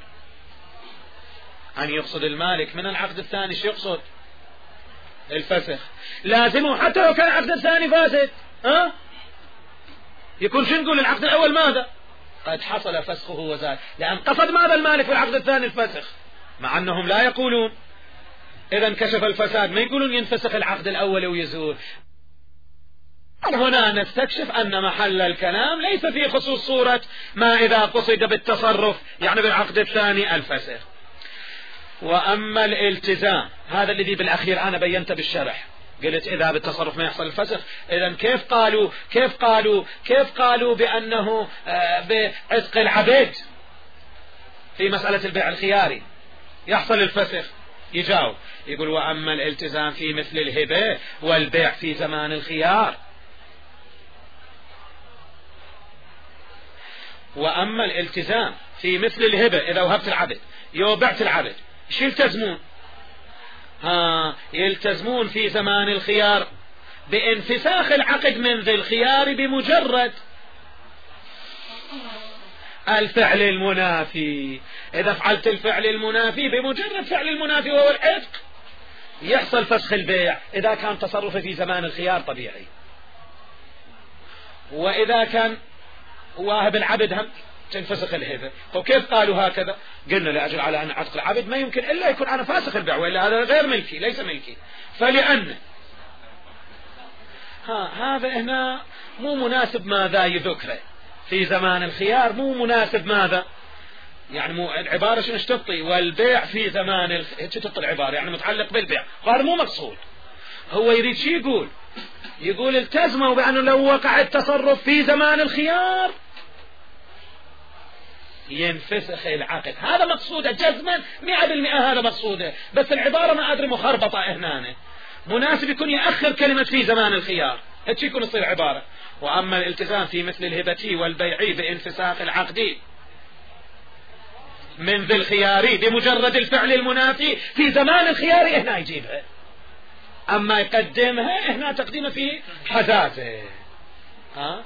أن يقصد المالك من العقد الثاني شو يقصد؟ الفسخ. لازمه حتى لو كان العقد الثاني فاسد ها يكون شو نقول العقد الأول ماذا؟ قد حصل فسخه وزاد، لأن قصد ماذا المالك في العقد الثاني الفسخ، مع أنهم لا يقولون إذا انكشف الفساد ما يقولون ينفسخ العقد الأول ويزول. هنا نستكشف أن محل الكلام ليس في خصوص صورة ما إذا قصد بالتصرف يعني بالعقد الثاني الفسخ. وأما الالتزام هذا الذي بالأخير أنا بينت بالشرح، قلت إذا بالتصرف ما يحصل الفسخ، إذن كيف قالوا كيف قالوا كيف قالوا بأنه بعتق العبد في مسألة البيع الخياري يحصل الفسخ؟ يجاوب يقول وأما الالتزام في مثل الهبة والبيع في زمان الخيار. وأما الالتزام في مثل الهبة إذا وهبت العبد يو بعت العبد شو يلتزمون؟ ها يلتزمون في زمان الخيار بانفساخ العقد من ذي الخيار بمجرد الفعل المنافي. إذا فعلت الفعل المنافي بمجرد فعل المنافي وهو العتق يحصل فسخ البيع إذا كان تصرفه في زمان الخيار طبيعي. وإذا كان واهب العبد هم تنفسخ الهبة. وكيف قالوا هكذا؟ قلنا لأجل على أن عتق العبد ما يمكن إلا يكون أنا فاسخ البيع وإلا هذا غير ملكي ليس ملكي. فلأن ها هذا هنا مو مناسب ماذا يذكره في زمان الخيار، مو مناسب ماذا يعني مو العبارة شنو تطي والبيع في زمان الخ... تطي العبارة يعني متعلق بالبيع، هذا مو مقصود. هو يريد شي يقول يقول التزموا بأنه لو وقع التصرف في زمان الخيار ينفسخ العقد، هذا مقصوده جزما مئة بالمئة هذا مقصوده، بس العبارة ما أدري مخربطة هنا، مناسب يكون يأخر كلمة في زمان الخيار هيك يكون تصير عبارة. وأما الالتزام في مثل الهبة والبيع بانفساخ العقد من ذي الخيار بمجرد الفعل المنافي في زمان الخيار هنا يجيبها، أما يقدمها هنا تقديمه في حزازه. ها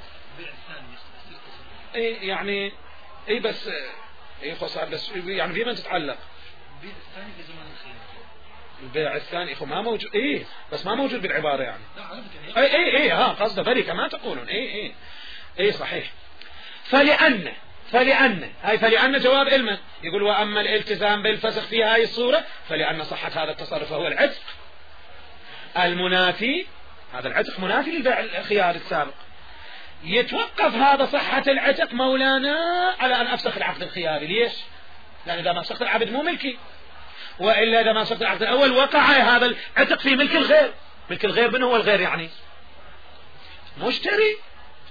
إيه يعني اي بس اي خصها بس يعني في من تتعلق البيع الثاني في زمان الخيار. البيع الثاني اخو ما موجود ايه بس ما موجود بالعباره يعني اي اي اي ها قصده ذلك ما تقولون اي اي اي صحيح. فلأن فلأن هاي فلأن جواب علما يقول واما الالتزام بالفسخ في هاي الصوره فلأن صحه هذا التصرف هو العتق المنافي، هذا العتق منافي للبيع الخيار السابق. يتوقف هذا صحة العتق مولانا على أن أفسخ العقد الخياري. ليش؟ لأن إذا ما فسخت العبد مو ملكي، وإلا إذا ما فسخت العقد الأول وقع هذا العتق في ملك الغير. ملك الغير من هو الغير يعني مشتري،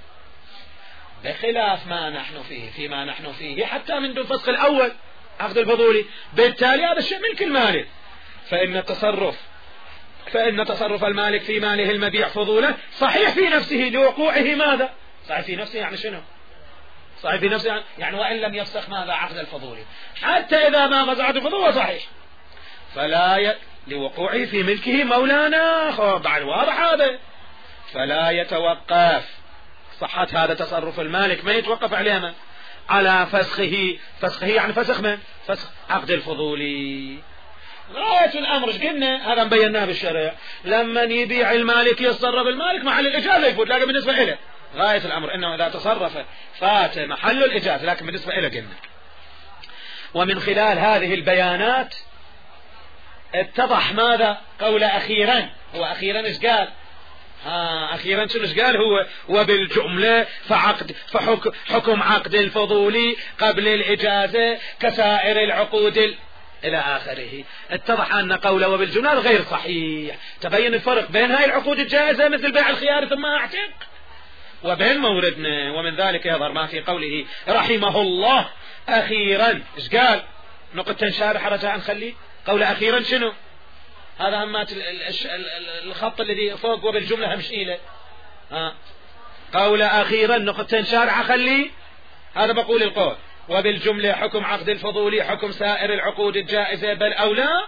بخلاف ما نحن فيه فيما نحن فيه حتى من دون فسخ الأول عقد الفضولي، بالتالي هذا الشيء ملك المالك. فإن التصرف فإن تصرف المالك في ماله المبيع فضوله صحيح في نفسه لوقوعه ماذا؟ صحيح في نفسه يعني شنو؟ صحيح في نفسه يعني, يعني وإن لم يفسخ ماذا عقد الفضولي حتى إذا ما غزا عقد الفضول صحيح، فلا ي... لوقوعه في ملكه مولانا بعد واضح هذا، فلا يتوقف صحة هذا تصرف المالك ما يتوقف عليه على فسخه. فسخه يعني فسخ من؟ فسخ عقد الفضولي. غاية الأمر ايش قلنا؟ هذا مبيناه بالشرع، لما يبيع المالك يتصرف المالك محل الإجازة يفوت، لكن بالنسبة إليه غاية الأمر إنه إذا تصرف فات محل الإجازة، لكن بالنسبة إليه قلنا. ومن خلال هذه البيانات اتضح ماذا؟ قول أخيرا. هو أخيرا ايش قال؟ ها أخيرا شنو ايش قال هو؟ وبالجملة فعقد فحكم حكم عقد الفضولي قبل الإجازة كسائر العقود ال... إلى آخره. اتضح أن قوله وبالجملة غير صحيح. تبين الفرق بين هاي العقود الجائزة مثل بيع الخيار ثم أعتق وبين موردنا. ومن ذلك يظهر ما في قوله رحمه الله أخيرا ايش قال؟ نقطة شارحة رجاء نخلي قول أخيرا شنو؟ هذا همات الخط الذي فوق وبالجملة همشيله. ها قول أخيرا نقطتين شارعة خلي هذا بقول القول. وبالجملة حكم عقد الفضولي حكم سائر العقود الجائزة بل أو لا.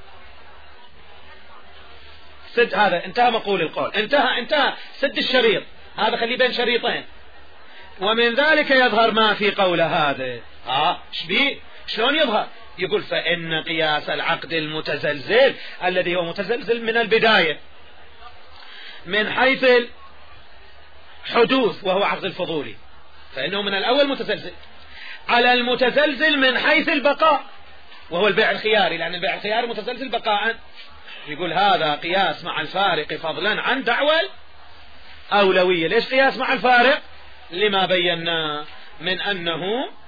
سد هذا انتهى مقول القول، انتهى انتهى سد الشريط هذا خليه بين شريطين. ومن ذلك يظهر ما في قوله هذا. ها شبيه شلون يظهر؟ يقول فإن قياس العقد المتزلزل الذي هو متزلزل من البداية من حيث الحدوث وهو عقد الفضولي، فإنه من الأول متزلزل على المتزلزل من حيث البقاء وهو البيع الخياري، لأن البيع الخياري متزلزل بقاء. يقول هذا قياس مع الفارق فضلا عن دعوى الأولوية. ليش قياس مع الفارق؟ لما بينا من أنه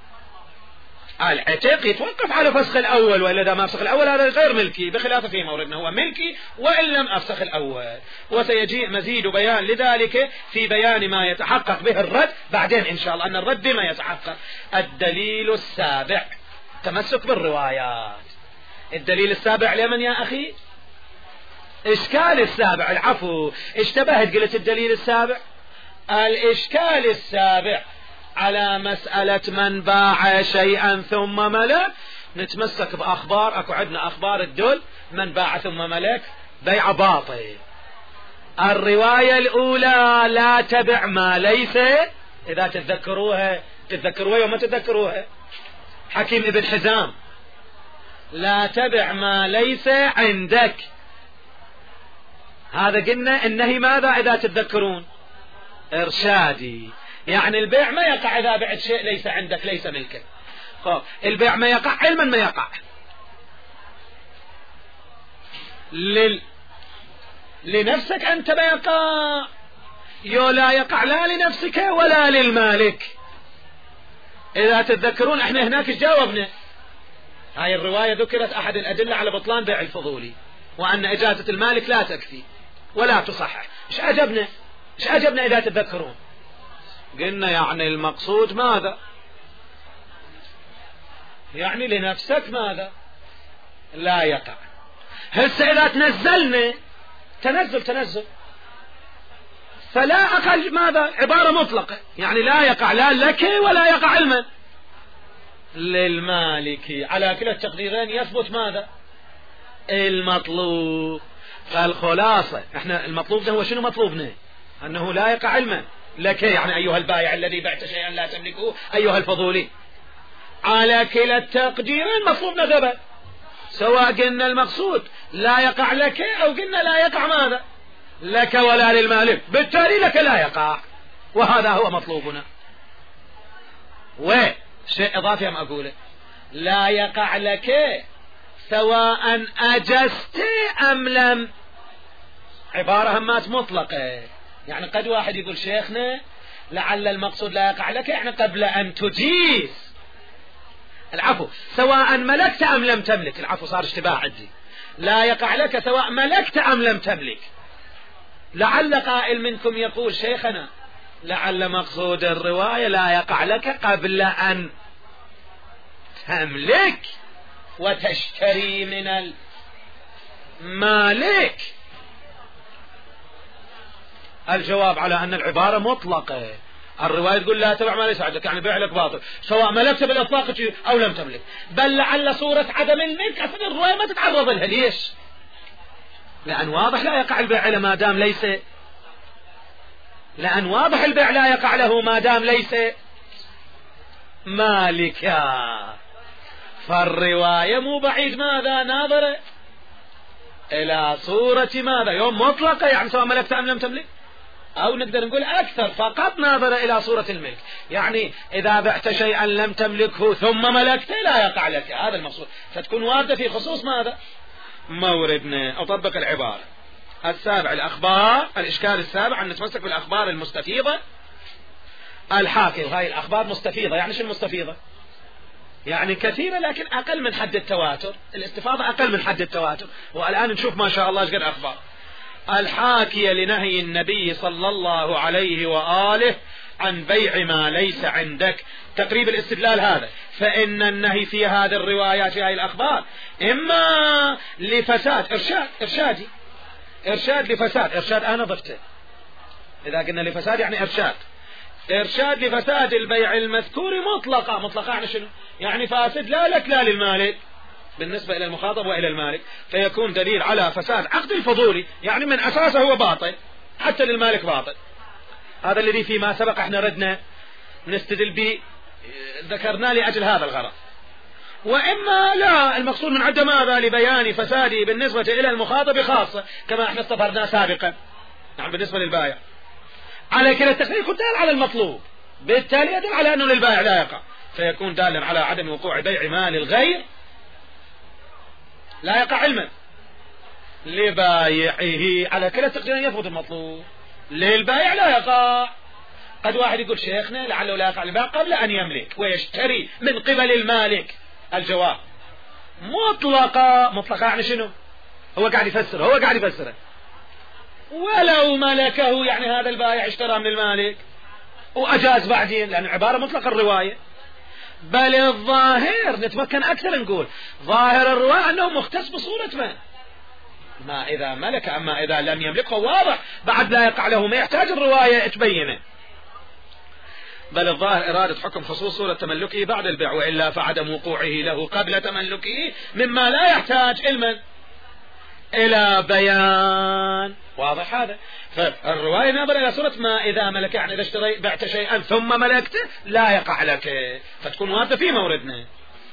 العتق يتوقف على فسخ الأول، وإلا إذا ما فسخ الأول هذا غير ملكي، بخلاف في موردنا هو ملكي وإن لم أفسخ الأول. وسيجيء مزيد بيان لذلك في بيان ما يتحقق به الرد بعدين إن شاء الله، أن الرد بما يتحقق. الدليل السابع تمسك بالروايات. الدليل السابع لمن يا أخي؟ إشكال السابع، العفو اشتبهت قلت الدليل السابع. الإشكال السابع على مسألة من باع شيئا ثم ملك. نتمسك بأخبار، أكو عندنا أخبار تدل من باع ثم ملك بيع باطل. الرواية الأولى لا تبع ما ليس، إذا تتذكروها تتذكروها وما تتذكروها حكيم ابن حزام، لا تبع ما ليس عندك. هذا قلنا النهي ماذا إذا تتذكرون؟ إرشادي، يعني البيع ما يقع إذا بعت شيء ليس عندك ليس ملكك. البيع ما يقع علما ما يقع لل... لنفسك أنت ما يقع، يو لا يقع لا لنفسك ولا للمالك. إذا تتذكرون احنا هناك جاوبنا هاي الرواية ذكرت أحد الأدلة على بطلان بيع الفضولي، وأن إجازة المالك لا تكفي ولا تصحح. إيش عجبنا إيش عجبنا إذا تتذكرون؟ قلنا يعني المقصود ماذا؟ يعني لنفسك ماذا؟ لا يقع. هسه إذا تنزلنا تنزل تنزل فلا أقل ماذا؟ عبارة مطلقة، يعني لا يقع لا لك ولا يقع علما للمالك. على كلا التقديرين يثبت ماذا؟ المطلوب. فالخلاصة احنا المطلوب ده هو شنو مطلوبنا؟ أنه لا يقع علما لك، يعني أيها البائع الذي بعت شيئا لا تملكه أيها الفضولي. على كلا التقديرين مطلوبنا ثبت، سواء قلنا المقصود لا يقع لك أو قلنا لا يقع ماذا؟ لك ولا للمالك، بالتالي لك لا يقع، وهذا هو مطلوبنا. وشيء إضافي أم أقوله؟ لا يقع لك سواء أجزت أم لم، عبارة همات مطلقة. يعني قد واحد يقول شيخنا لعل المقصود لا يقع لك يعني قبل أن تجيز، العفو سواء ملكت أم لم تملك، العفو صار اشتباه عندي. لا يقع لك سواء ملكت أم لم تملك. لعل قائل منكم يقول شيخنا لعل مقصود الرواية لا يقع لك قبل أن تملك وتشتري من المالك. الجواب على أن العبارة مطلقة. الرواية تقول لا تبع ما ليس عندك، يعني بيع لك باطل سواء ملكت بالإطلاق أو لم تملك. بل لعل صورة عدم الملك أصلا الرواية ما تتعرض لها. ليش؟ لأن واضح لا يقع البيع له ما دام ليس، لأن واضح البيع لا يقع له ما دام ليس مالكا. فالرواية مو بعيد ماذا ناظرة إلى صورة ماذا يوم مطلقة، يعني سواء ملكت أم لم تملك، أو نقدر نقول أكثر فقط ناظرة إلى صورة الملك. يعني إذا بعت شيئا لم تملكه ثم ملكته لا يقع لك، هذا المقصود. فتكون واردة في خصوص ماذا؟ موردنا. أطبق العبارة. السابع الأخبار. الإشكال السابع أن نتمسك بالأخبار المستفيضة الحاكي. وهي الأخبار مستفيضة، يعني شو المستفيضة؟ يعني كثيرة لكن أقل من حد التواتر. الاستفاضة أقل من حد التواتر. والآن نشوف ما شاء الله ايش قد أخبار الحاكية لنهي النبي صلى الله عليه وآله عن بيع ما ليس عندك. تقريب الاستدلال هذا. فإن النهي في هذه الروايات في هذه الأخبار إما لفساد إرشاد إرشادي إرشاد لفساد إرشاد أنا ضفته إذا قلنا لفساد يعني إرشاد، إرشاد لفساد البيع المذكور مطلقة. مطلقة يعني شنو؟ يعني فاسد لا لك لا للمالك بالنسبة إلى المخاطب وإلى المالك، فيكون دليل على فساد عقد الفضولي، يعني من أساسه هو باطل حتى للمالك باطل. هذا الذي فيما سبق احنا ردنا نستدل به، ذكرنا لأجل هذا الغرض. وإما لا، المقصود من عدم ماذا؟ لبيان فساده بالنسبة إلى المخاطب خاصة كما احنا استفرنا سابقا، يعني بالنسبة للبائع. على كلا التقدير يكون دال على المطلوب، بالتالي يدل على أنه للبائع لا يقع، فيكون دالا على عدم وقوع بيع مال الغير لا يقع علما لبايعه. على كلا التقدير يثبت المطلوب، للبائع لا يقع. قد واحد يقول شيخنا لعله لا يقع البائع قبل أن يملك ويشتري من قبل المالك. الجواب مطلقة. مطلقة يعني شنو؟ هو قاعد يفسر، هو قاعد يفسره. ولو ملكه يعني هذا البائع اشترى من المالك وأجاز بعدين، لأن عبارة مطلقة الرواية. بل الظاهر نتمكن أكثر نقول ظاهر الرواية أنه مختص بصورة ما ما إذا ملك، أما إذا لم يملكه واضح بعد لا يقع له، ما يحتاج الرواية تبينه. بل الظاهر إرادة حكم خصوص صورة تملكه بعد البيع، وإلا فعدم وقوعه له قبل تملكه مما لا يحتاج علما إلى بيان. واضح هذا؟ فالرواية نظر إلى صورة ما إذا ملك، يعني إذا اشتري بعت شيئا ثم ملكته لا يقع لك، فتكون واردة في موردنا.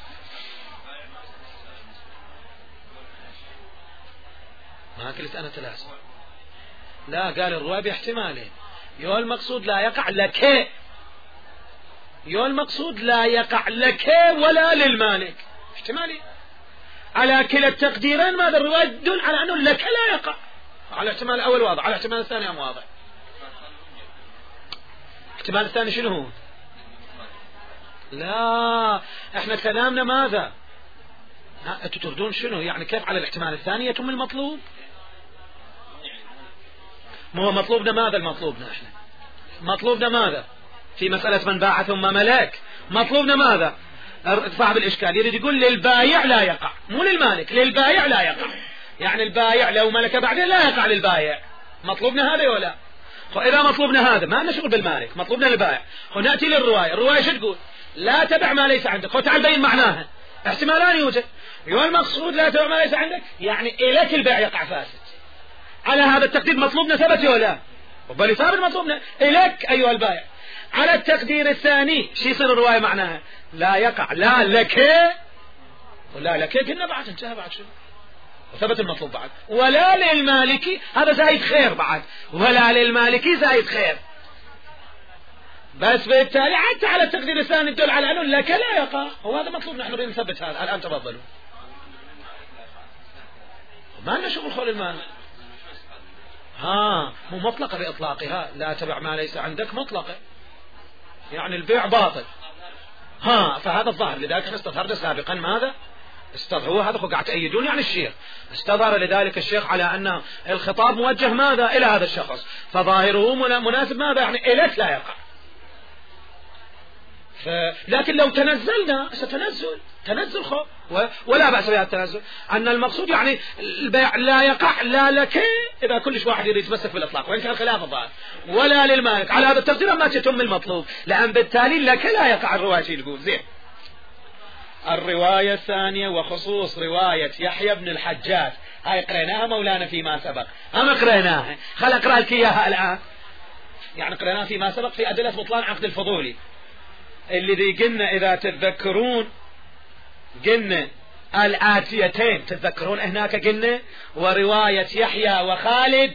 ما قلت أنا ثلاثة، لا، قال الرواية باحتمالين. يو المقصود لا يقع لك، يو المقصود لا يقع لك ولا للمالك، احتمالي. على كلا التقديرين ماذا الرواية تدل على أنه لك لا يقع. على الاحتمال الأول واضح، على الاحتمال الثاني أم واضح؟ الاحتمال الثاني شنو هو؟ لا، احنا كلامنا ماذا؟ انتوا تردون شنو يعني؟ كيف على الاحتمال الثاني يتم المطلوب؟ ما هو مطلوبنا ماذا؟ المطلوبنا احنا مطلوبنا ماذا في مسألة من باع ثم ملك؟ مطلوبنا ماذا؟ صاحب الإشكال يريد يقول للبايع لا يقع، مو للمالك، للبايع لا يقع. يعني البايع لو ملك بعدين لا يقع للبايع. مطلوبنا هذا ولا؟ فإذا مطلوبنا هذا ما لنا شغل بالمالك، مطلوبنا للبايع. ونأتي للرواية، الرواية شو تقول؟ لا تبع ما ليس عندك. وتعال بين معناها، احتمالان يوجد. يقول المقصود لا تبع ما ليس عندك، يعني إليك البيع يقع فاسد. على هذا التقدير مطلوبنا ثبت ولا؟ وبالي ثابت مطلوبنا إليك أيها البائع. على التقدير الثاني شو يصير الرواية معناها؟ لا يقع لا لك ولا لك، قلنا بعد انتهى بعد شنو؟ وثبت المطلوب بعد. ولا للمالكي، هذا زايد خير بعد، ولا للمالكي زايد خير. بس بالتالي حتى على التقدير الثاني تدل على أنه لك لا يقع، وهذا مطلوب نحن نريد نثبت هذا. الآن تفضلوا. ما لنا شغل خول المال. ها مو مطلقة بإطلاقها، لا تبع ما ليس عندك مطلقة، يعني البيع باطل. ها فهذا الظاهر، لذلك احنا استظهرنا سابقا ماذا؟ استظهروا هذا قاعد تأيدون يعني الشيخ استظهر لذلك الشيخ على أن الخطاب موجه ماذا؟ إلى هذا الشخص، فظاهره مناسب ماذا؟ يعني إليك لا يقع. ف... لكن لو تنزلنا ستنزل تنزل خو و... ولا بأس بهذا التنزل، أن المقصود يعني البيع لا يقع لا لك إذا كلش واحد يريد يتمسك بالإطلاق، وإن كان خلاف الظاهر، ولا للمالك. على هذا التقدير ما تتم المطلوب، لأن بالتالي لك لا يقع. الرواية يقول زين. الرواية الثانية وخصوص رواية يحيى بن الحجاج، هاي قريناها مولانا فيما سبق، هم قريناها، خل أقرأ لك إياها الآن. يعني قريناها فيما سبق في أدلة بطلان عقد الفضولي، اللي قلنا إذا تتذكرون قلنا الآتيتين، تتذكرون هناك قلنا ورواية يحيى وخالد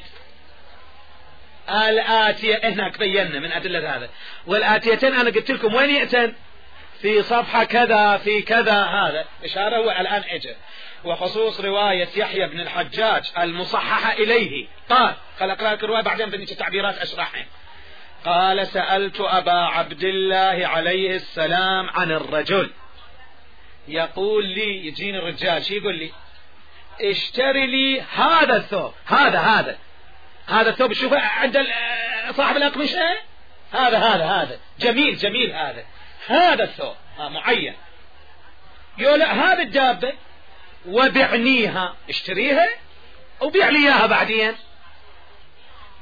الآتية، هناك بينا من أدلة هذا. والآتيتين أنا قلت لكم وين يأتن؟ في صفحة كذا في كذا، هذا إشارة هو الآن إجا. وخصوص رواية يحيى بن الحجاج المصححة إليه، قال خل أقرأ لك الرواية بعدين بنيك تعبيرات أشرحها. قال سألت أبا عبد الله عليه السلام عن الرجل يقول لي، يجيني الرجال شي يقول لي اشتري لي هذا الثوب، هذا هذا هذا الثوب، شوفه عند صاحب الأقمشة، هذا هذا هذا جميل جميل، هذا هذا الثوب معين. يقول هذا الدابة وبعنيها، اشتريها وبيع لي اياها بعدين،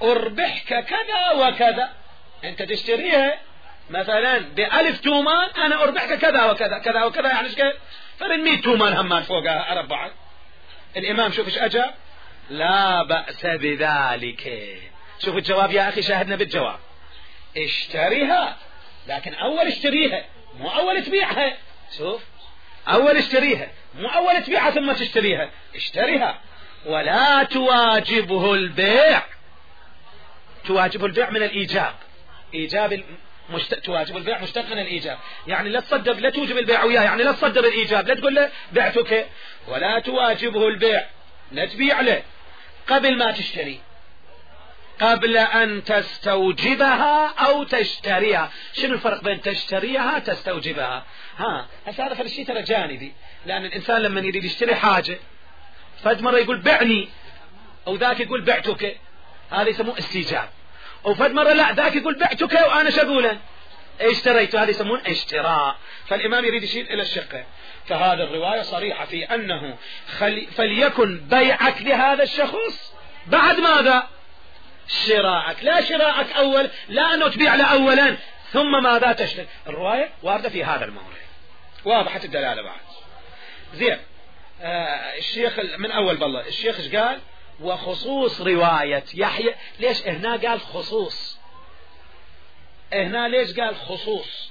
أربحك كذا وكذا، أنت تشتريها مثلا بألف تومان، أنا أربحك كذا وكذا كذا وكذا، يعني ايش قال؟ فرن مية تومان همان فوقها أربعة. الإمام شوف ايش أجاب: لا بأس بذلك. شوف الجواب يا أخي، شاهدنا بالجواب: اشتريها، لكن أول اشتريها مو أول تبيعها. شوف، أول اشتريها مو أول تبيعها ثم تشتريها، اشتريها ولا تواجبه البيع. تواجب البيع من الإيجاب، إيجاب مشت... تواجب البيع مشتق من الإيجاب، يعني لا تصدق، لا توجب البيع وياه، يعني لا تصدق الإيجاب، لا تقول له بعتك، ولا تواجبه البيع، لا تبيع له قبل ما تشتري، قبل أن تستوجبها أو تشتريها. شنو الفرق بين تشتريها تستوجبها؟ ها هذا الشيء ترى جانبي، لأن الإنسان لما يريد يشتري حاجة فد مرة يقول بعني، أو ذاك يقول بعتك، هذا يسموه استيجاب. وفد مرة لا، ذاك يقول بعتك وأنا شغولا اشتريت، هذا يسمون اشتراء. فالإمام يريد يشير إلى الشقة. فهذه الرواية صريحة في أنه خلي فليكن بيعك لهذا الشخص بعد ماذا؟ شراءك، لا شراءك أول، لا أنه تبيع له أولا ثم ماذا تشتري. الرواية واردة في هذا المورد، واضحة الدلالة بعد. زين، آه الشيخ من أول بالله الشيخ ايش قال؟ وخصوص رواية يحيى. ليش هنا قال خصوص؟ هنا ليش قال خصوص؟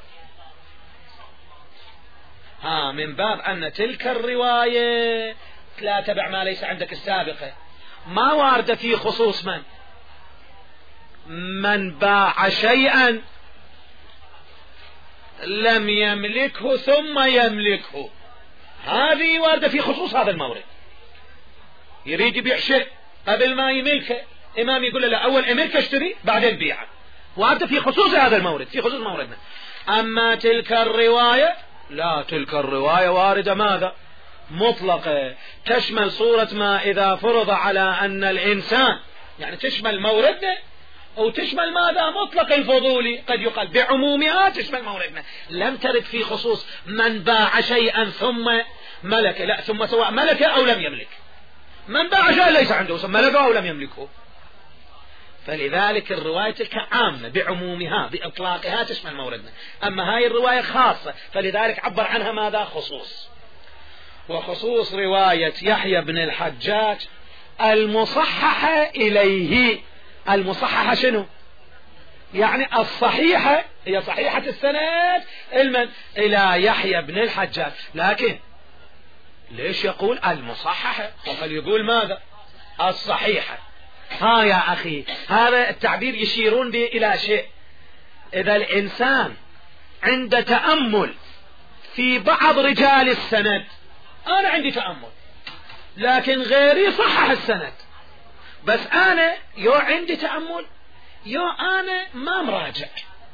ها من باب أن تلك الرواية لا تبع ما ليس عندك السابقة، ما وارد في خصوص من من باع شيئا لم يملكه ثم يملكه، هذه واردة في خصوص هذا المورد. يريد يبيع شيء قبل ما يملكه، إمام يقول له لا، أول أملك اشتري بعدين بيعه، واردة في خصوص هذا المورد، في خصوص موردنا. أما تلك الرواية لا، تلك الرواية واردة ماذا؟ مطلقة، تشمل صورة ما إذا فرض على أن الإنسان، يعني تشمل موردنا وتشمل ماذا؟ مطلق الفضولي، قد يقال بعمومها تشمل موردنا. لم ترد في خصوص من باع شيئا ثم ملك، لا، ثم سواء ملك أو لم يملك. من باع شيئا ليس عنده ملكه أو لم يملكه، فلذلك الرواية تلك عامة بعمومها بإطلاقها تشمل موردنا. أما هاي الرواية خاصة، فلذلك عبر عنها ماذا؟ خصوص. وخصوص رواية يحيى بن الحجاج المصححة إليه. المصححة شنو؟ يعني الصحيحة، هي صحيحة السند المن إلى يحيى بن الحجاج، لكن ليش يقول المصححة وقال يقول ماذا؟ الصحيحة. ها يا أخي، هذا التعبير يشيرون به إلى شيء. إذا الإنسان عند تأمل في بعض رجال السند، أنا عندي تأمل لكن غيري صحح السند، بس أنا يو عندي تأمل، يو أنا ما مراجع،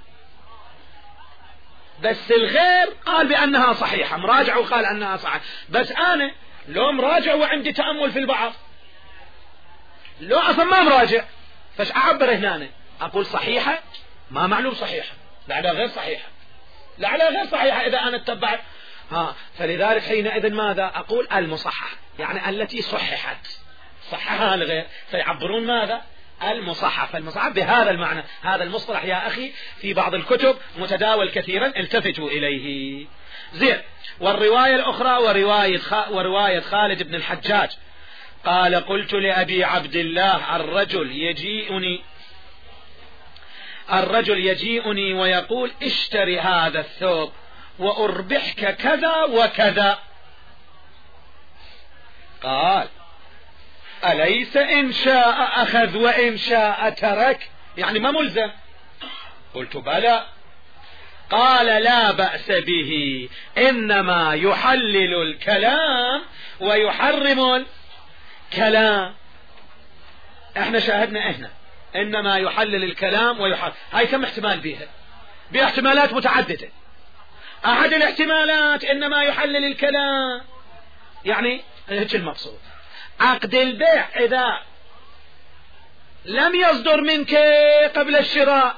بس الغير قال بأنها صحيحة، مراجع وقال أنها صحيحة، بس أنا لو مراجع وعندي تأمل في البعض، لو أصلا ما مراجع، فاش أعبر هنا؟ أقول صحيحة، ما معلوم صحيحة، لعلها غير صحيحة، لعلها غير صحيحة إذا أنا اتبعت. ها فلذلك حينئذ ماذا أقول؟ المصحح، يعني التي صححت، صححها الغير، فيعبرون ماذا؟ المصحح. فالمصحح بهذا المعنى، هذا المصطلح يا أخي في بعض الكتب متداول كثيرا، التفتوا إليه. زين. والرواية الأخرى ورواية, خ... ورواية خالد بن الحجاج قال قلت لأبي عبد الله الرجل يجيئني الرجل يجيئني ويقول اشتري هذا الثوب وأربحك كذا وكذا، قال أليس إن شاء أخذ وإن شاء ترك؟ يعني ما ملزم. قلت بلى. قال لا بأس به، إنما يحلل الكلام ويحرم الكلام. احنا شاهدنا احنا إنما يحلل الكلام ويحرم، هاي كم احتمال بيها؟ باحتمالات متعددة. أحد الاحتمالات إنما يحلل الكلام، يعني هيك المقصود عقد البيع إذا لم يصدر منك قبل الشراء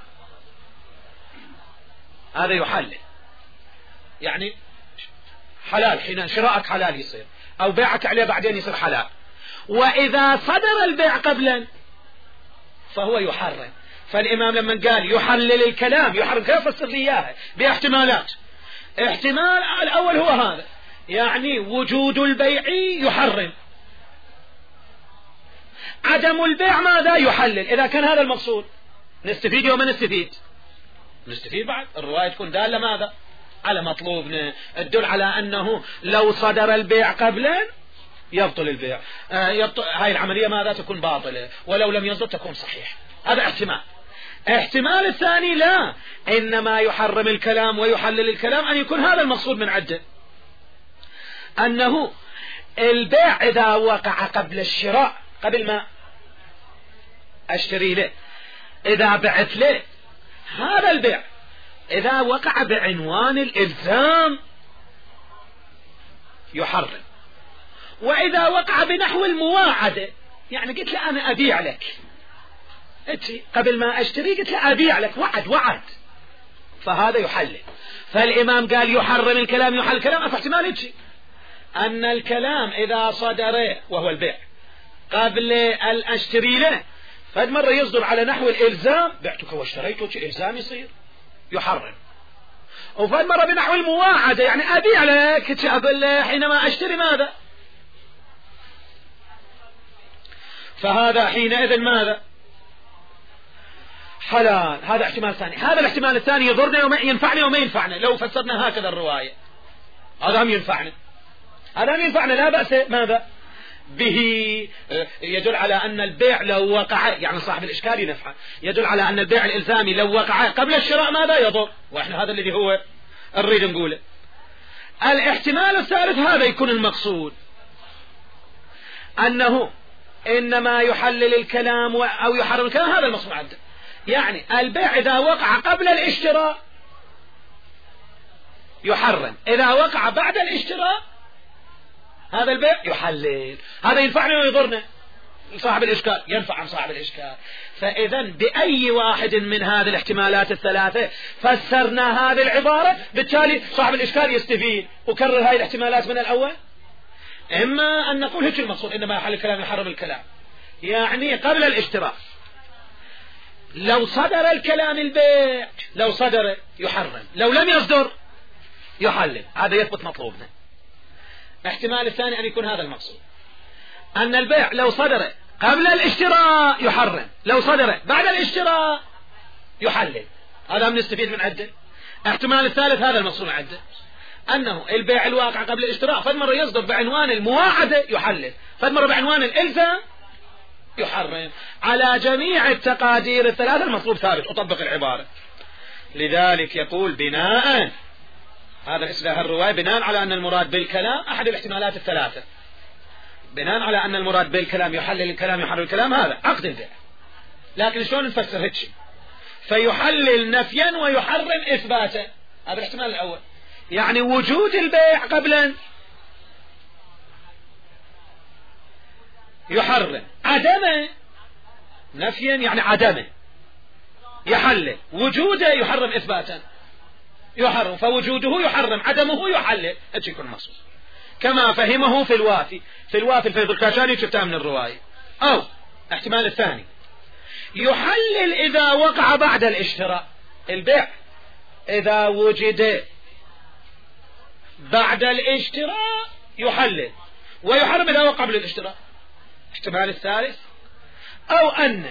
هذا يحلل، يعني حلال، حين شراءك حلال يصير، أو بيعك عليه بعدين يصير حلال. وإذا صدر البيع قبلا فهو يحرم. فالإمام لما قال يحلل الكلام يحرم كيف فسر لي إياها باحتمالات. احتمال الأول هو هذا، يعني وجود البيع يحرم، عدم البيع ماذا يحلل. إذا كان هذا المقصود نستفيد يوم نستفيد نستفيد بعد الرواية تكون دالة ماذا على مطلوبنا، تدل على أنه لو صدر البيع قبلا يبطل البيع، آه يبطل هاي العملية ماذا تكون باطلة، ولو لم يصدر تكون صحيح. هذا احتمال. احتمال الثاني لا، إنما يحرم الكلام ويحلل الكلام أن يكون هذا المقصود من عدة، أنه البيع إذا وقع قبل الشراء، قبل ما أشتري له، إذا بعت له هذا البيع إذا وقع بعنوان الإلزام يحرم، وإذا وقع بنحو المواعدة، يعني قلت له أنا أبيع لك، قبل ما أشتري قلت له أبيع لك، وعد وعد، فهذا يحلل. فالإمام قال يحرم الكلام يحل الكلام. أفاحتمال يجي أن الكلام إذا صدر وهو البيع قبل أن أشتري له، فهذا مرة يصدر على نحو الإلزام، بعتك واشتريتك إلزام يصير يحرم، وفهذا مرة بنحو المواعدة، يعني أبيع لك أقول حينما أشتري ماذا، فهذا حينئذ ماذا حلال. هذا احتمال ثاني. هذا الاحتمال الثاني يضرنا وما ينفعنا وما ينفعنا لو فسرنا هكذا الرواية. هذا هم ينفعنا، هذا هم ينفعنا لا بأس ماذا به، يدل على أن البيع لو وقع، يعني صاحب الإشكال ينفعه، يدل على أن البيع الإلزامي لو وقع قبل الشراء ماذا يضر، وإحنا هذا الذي هو نريد نقوله. الاحتمال الثالث هذا يكون المقصود، أنه إنما يحلل الكلام أو يحرم الكلام، هذا المقصود عنده، يعني البيع إذا وقع قبل الاشتراء يحرم، إذا وقع بعد الاشتراء هذا البيع يحلل. هذا ينفعنا ويضرنا صاحب الإشكال، ينفع عن صاحب الإشكال. فإذا بأي واحد من هذه الاحتمالات الثلاثة فسرنا هذه العبارة، بالتالي صاحب الإشكال يستفيد وكرر هذه الاحتمالات من الأول. إما أن نقول هيك المقصود إنما يحل الكلام يحرم الكلام، يعني قبل الاشتراء لو صدر الكلام البيع، لو صدر يحرم، لو لم يصدر يحلل. هذا يثبت مطلوبنا. احتمال الثاني أن يكون هذا المقصود، أن البيع لو صدر قبل الاشتراء يحرم، لو صدر بعد الاشتراء يحلل. هذا من نستفيد من عدة. احتمال الثالث هذا المقصود عدة، أنه البيع الواقع قبل الاشتراء فالمرة يصدر بعنوان المواعدة يحلل، فالمرة بعنوان الإلزام يحرم. على جميع التقادير الثلاثة المطلوب ثابت، أطبق العبارة. لذلك يقول بناء، هذا إصلاح الرواية، بناء على أن المراد بالكلام أحد الاحتمالات الثلاثة، بناء على أن المراد بالكلام يحلل الكلام يحرم الكلام، هذا عقد البيع. لكن شلون نفسر هيك؟ فيحلل نفيا ويحرم إثباتا. هذا الاحتمال الأول، يعني وجود البيع قبلا يحرم، عدمه نفيا يعني عدمه يحلل، وجوده يحرم إثباتا يحرم، فوجوده يحرم عدمه يحلل. هذا يكون مقصود كما فهمه في الوافي. في الوافي الفيض الكاشاني شفتها من الرواية. أو احتمال الثاني يحلل إذا وقع بعد الاشتراء، البيع إذا وجد بعد الاشتراء يحلل، ويحرم إذا وقع قبل الاشتراء. احتمال الثالث، أو أن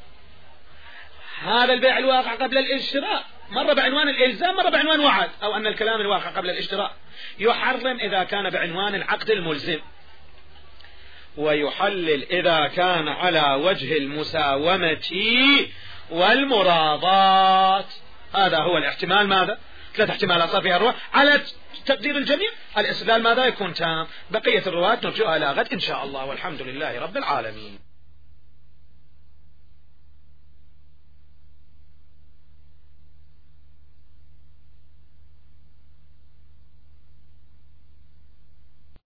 هذا البيع الواقع قبل الاشتراء مرة بعنوان الإلزام مرة بعنوان وعد، أو أن الكلام الواقع قبل الاشتراء يحرم إذا كان بعنوان العقد الملزم، ويحلل إذا كان على وجه المساومة والمراضات. هذا هو الاحتمال ماذا؟ ثلاث احتمالات صار فيها الرواية على تقدير الجميع. الاستدلال ماذا يكون تام. بقية الروايات نرجعها إلى غد إن شاء الله، والحمد لله رب العالمين.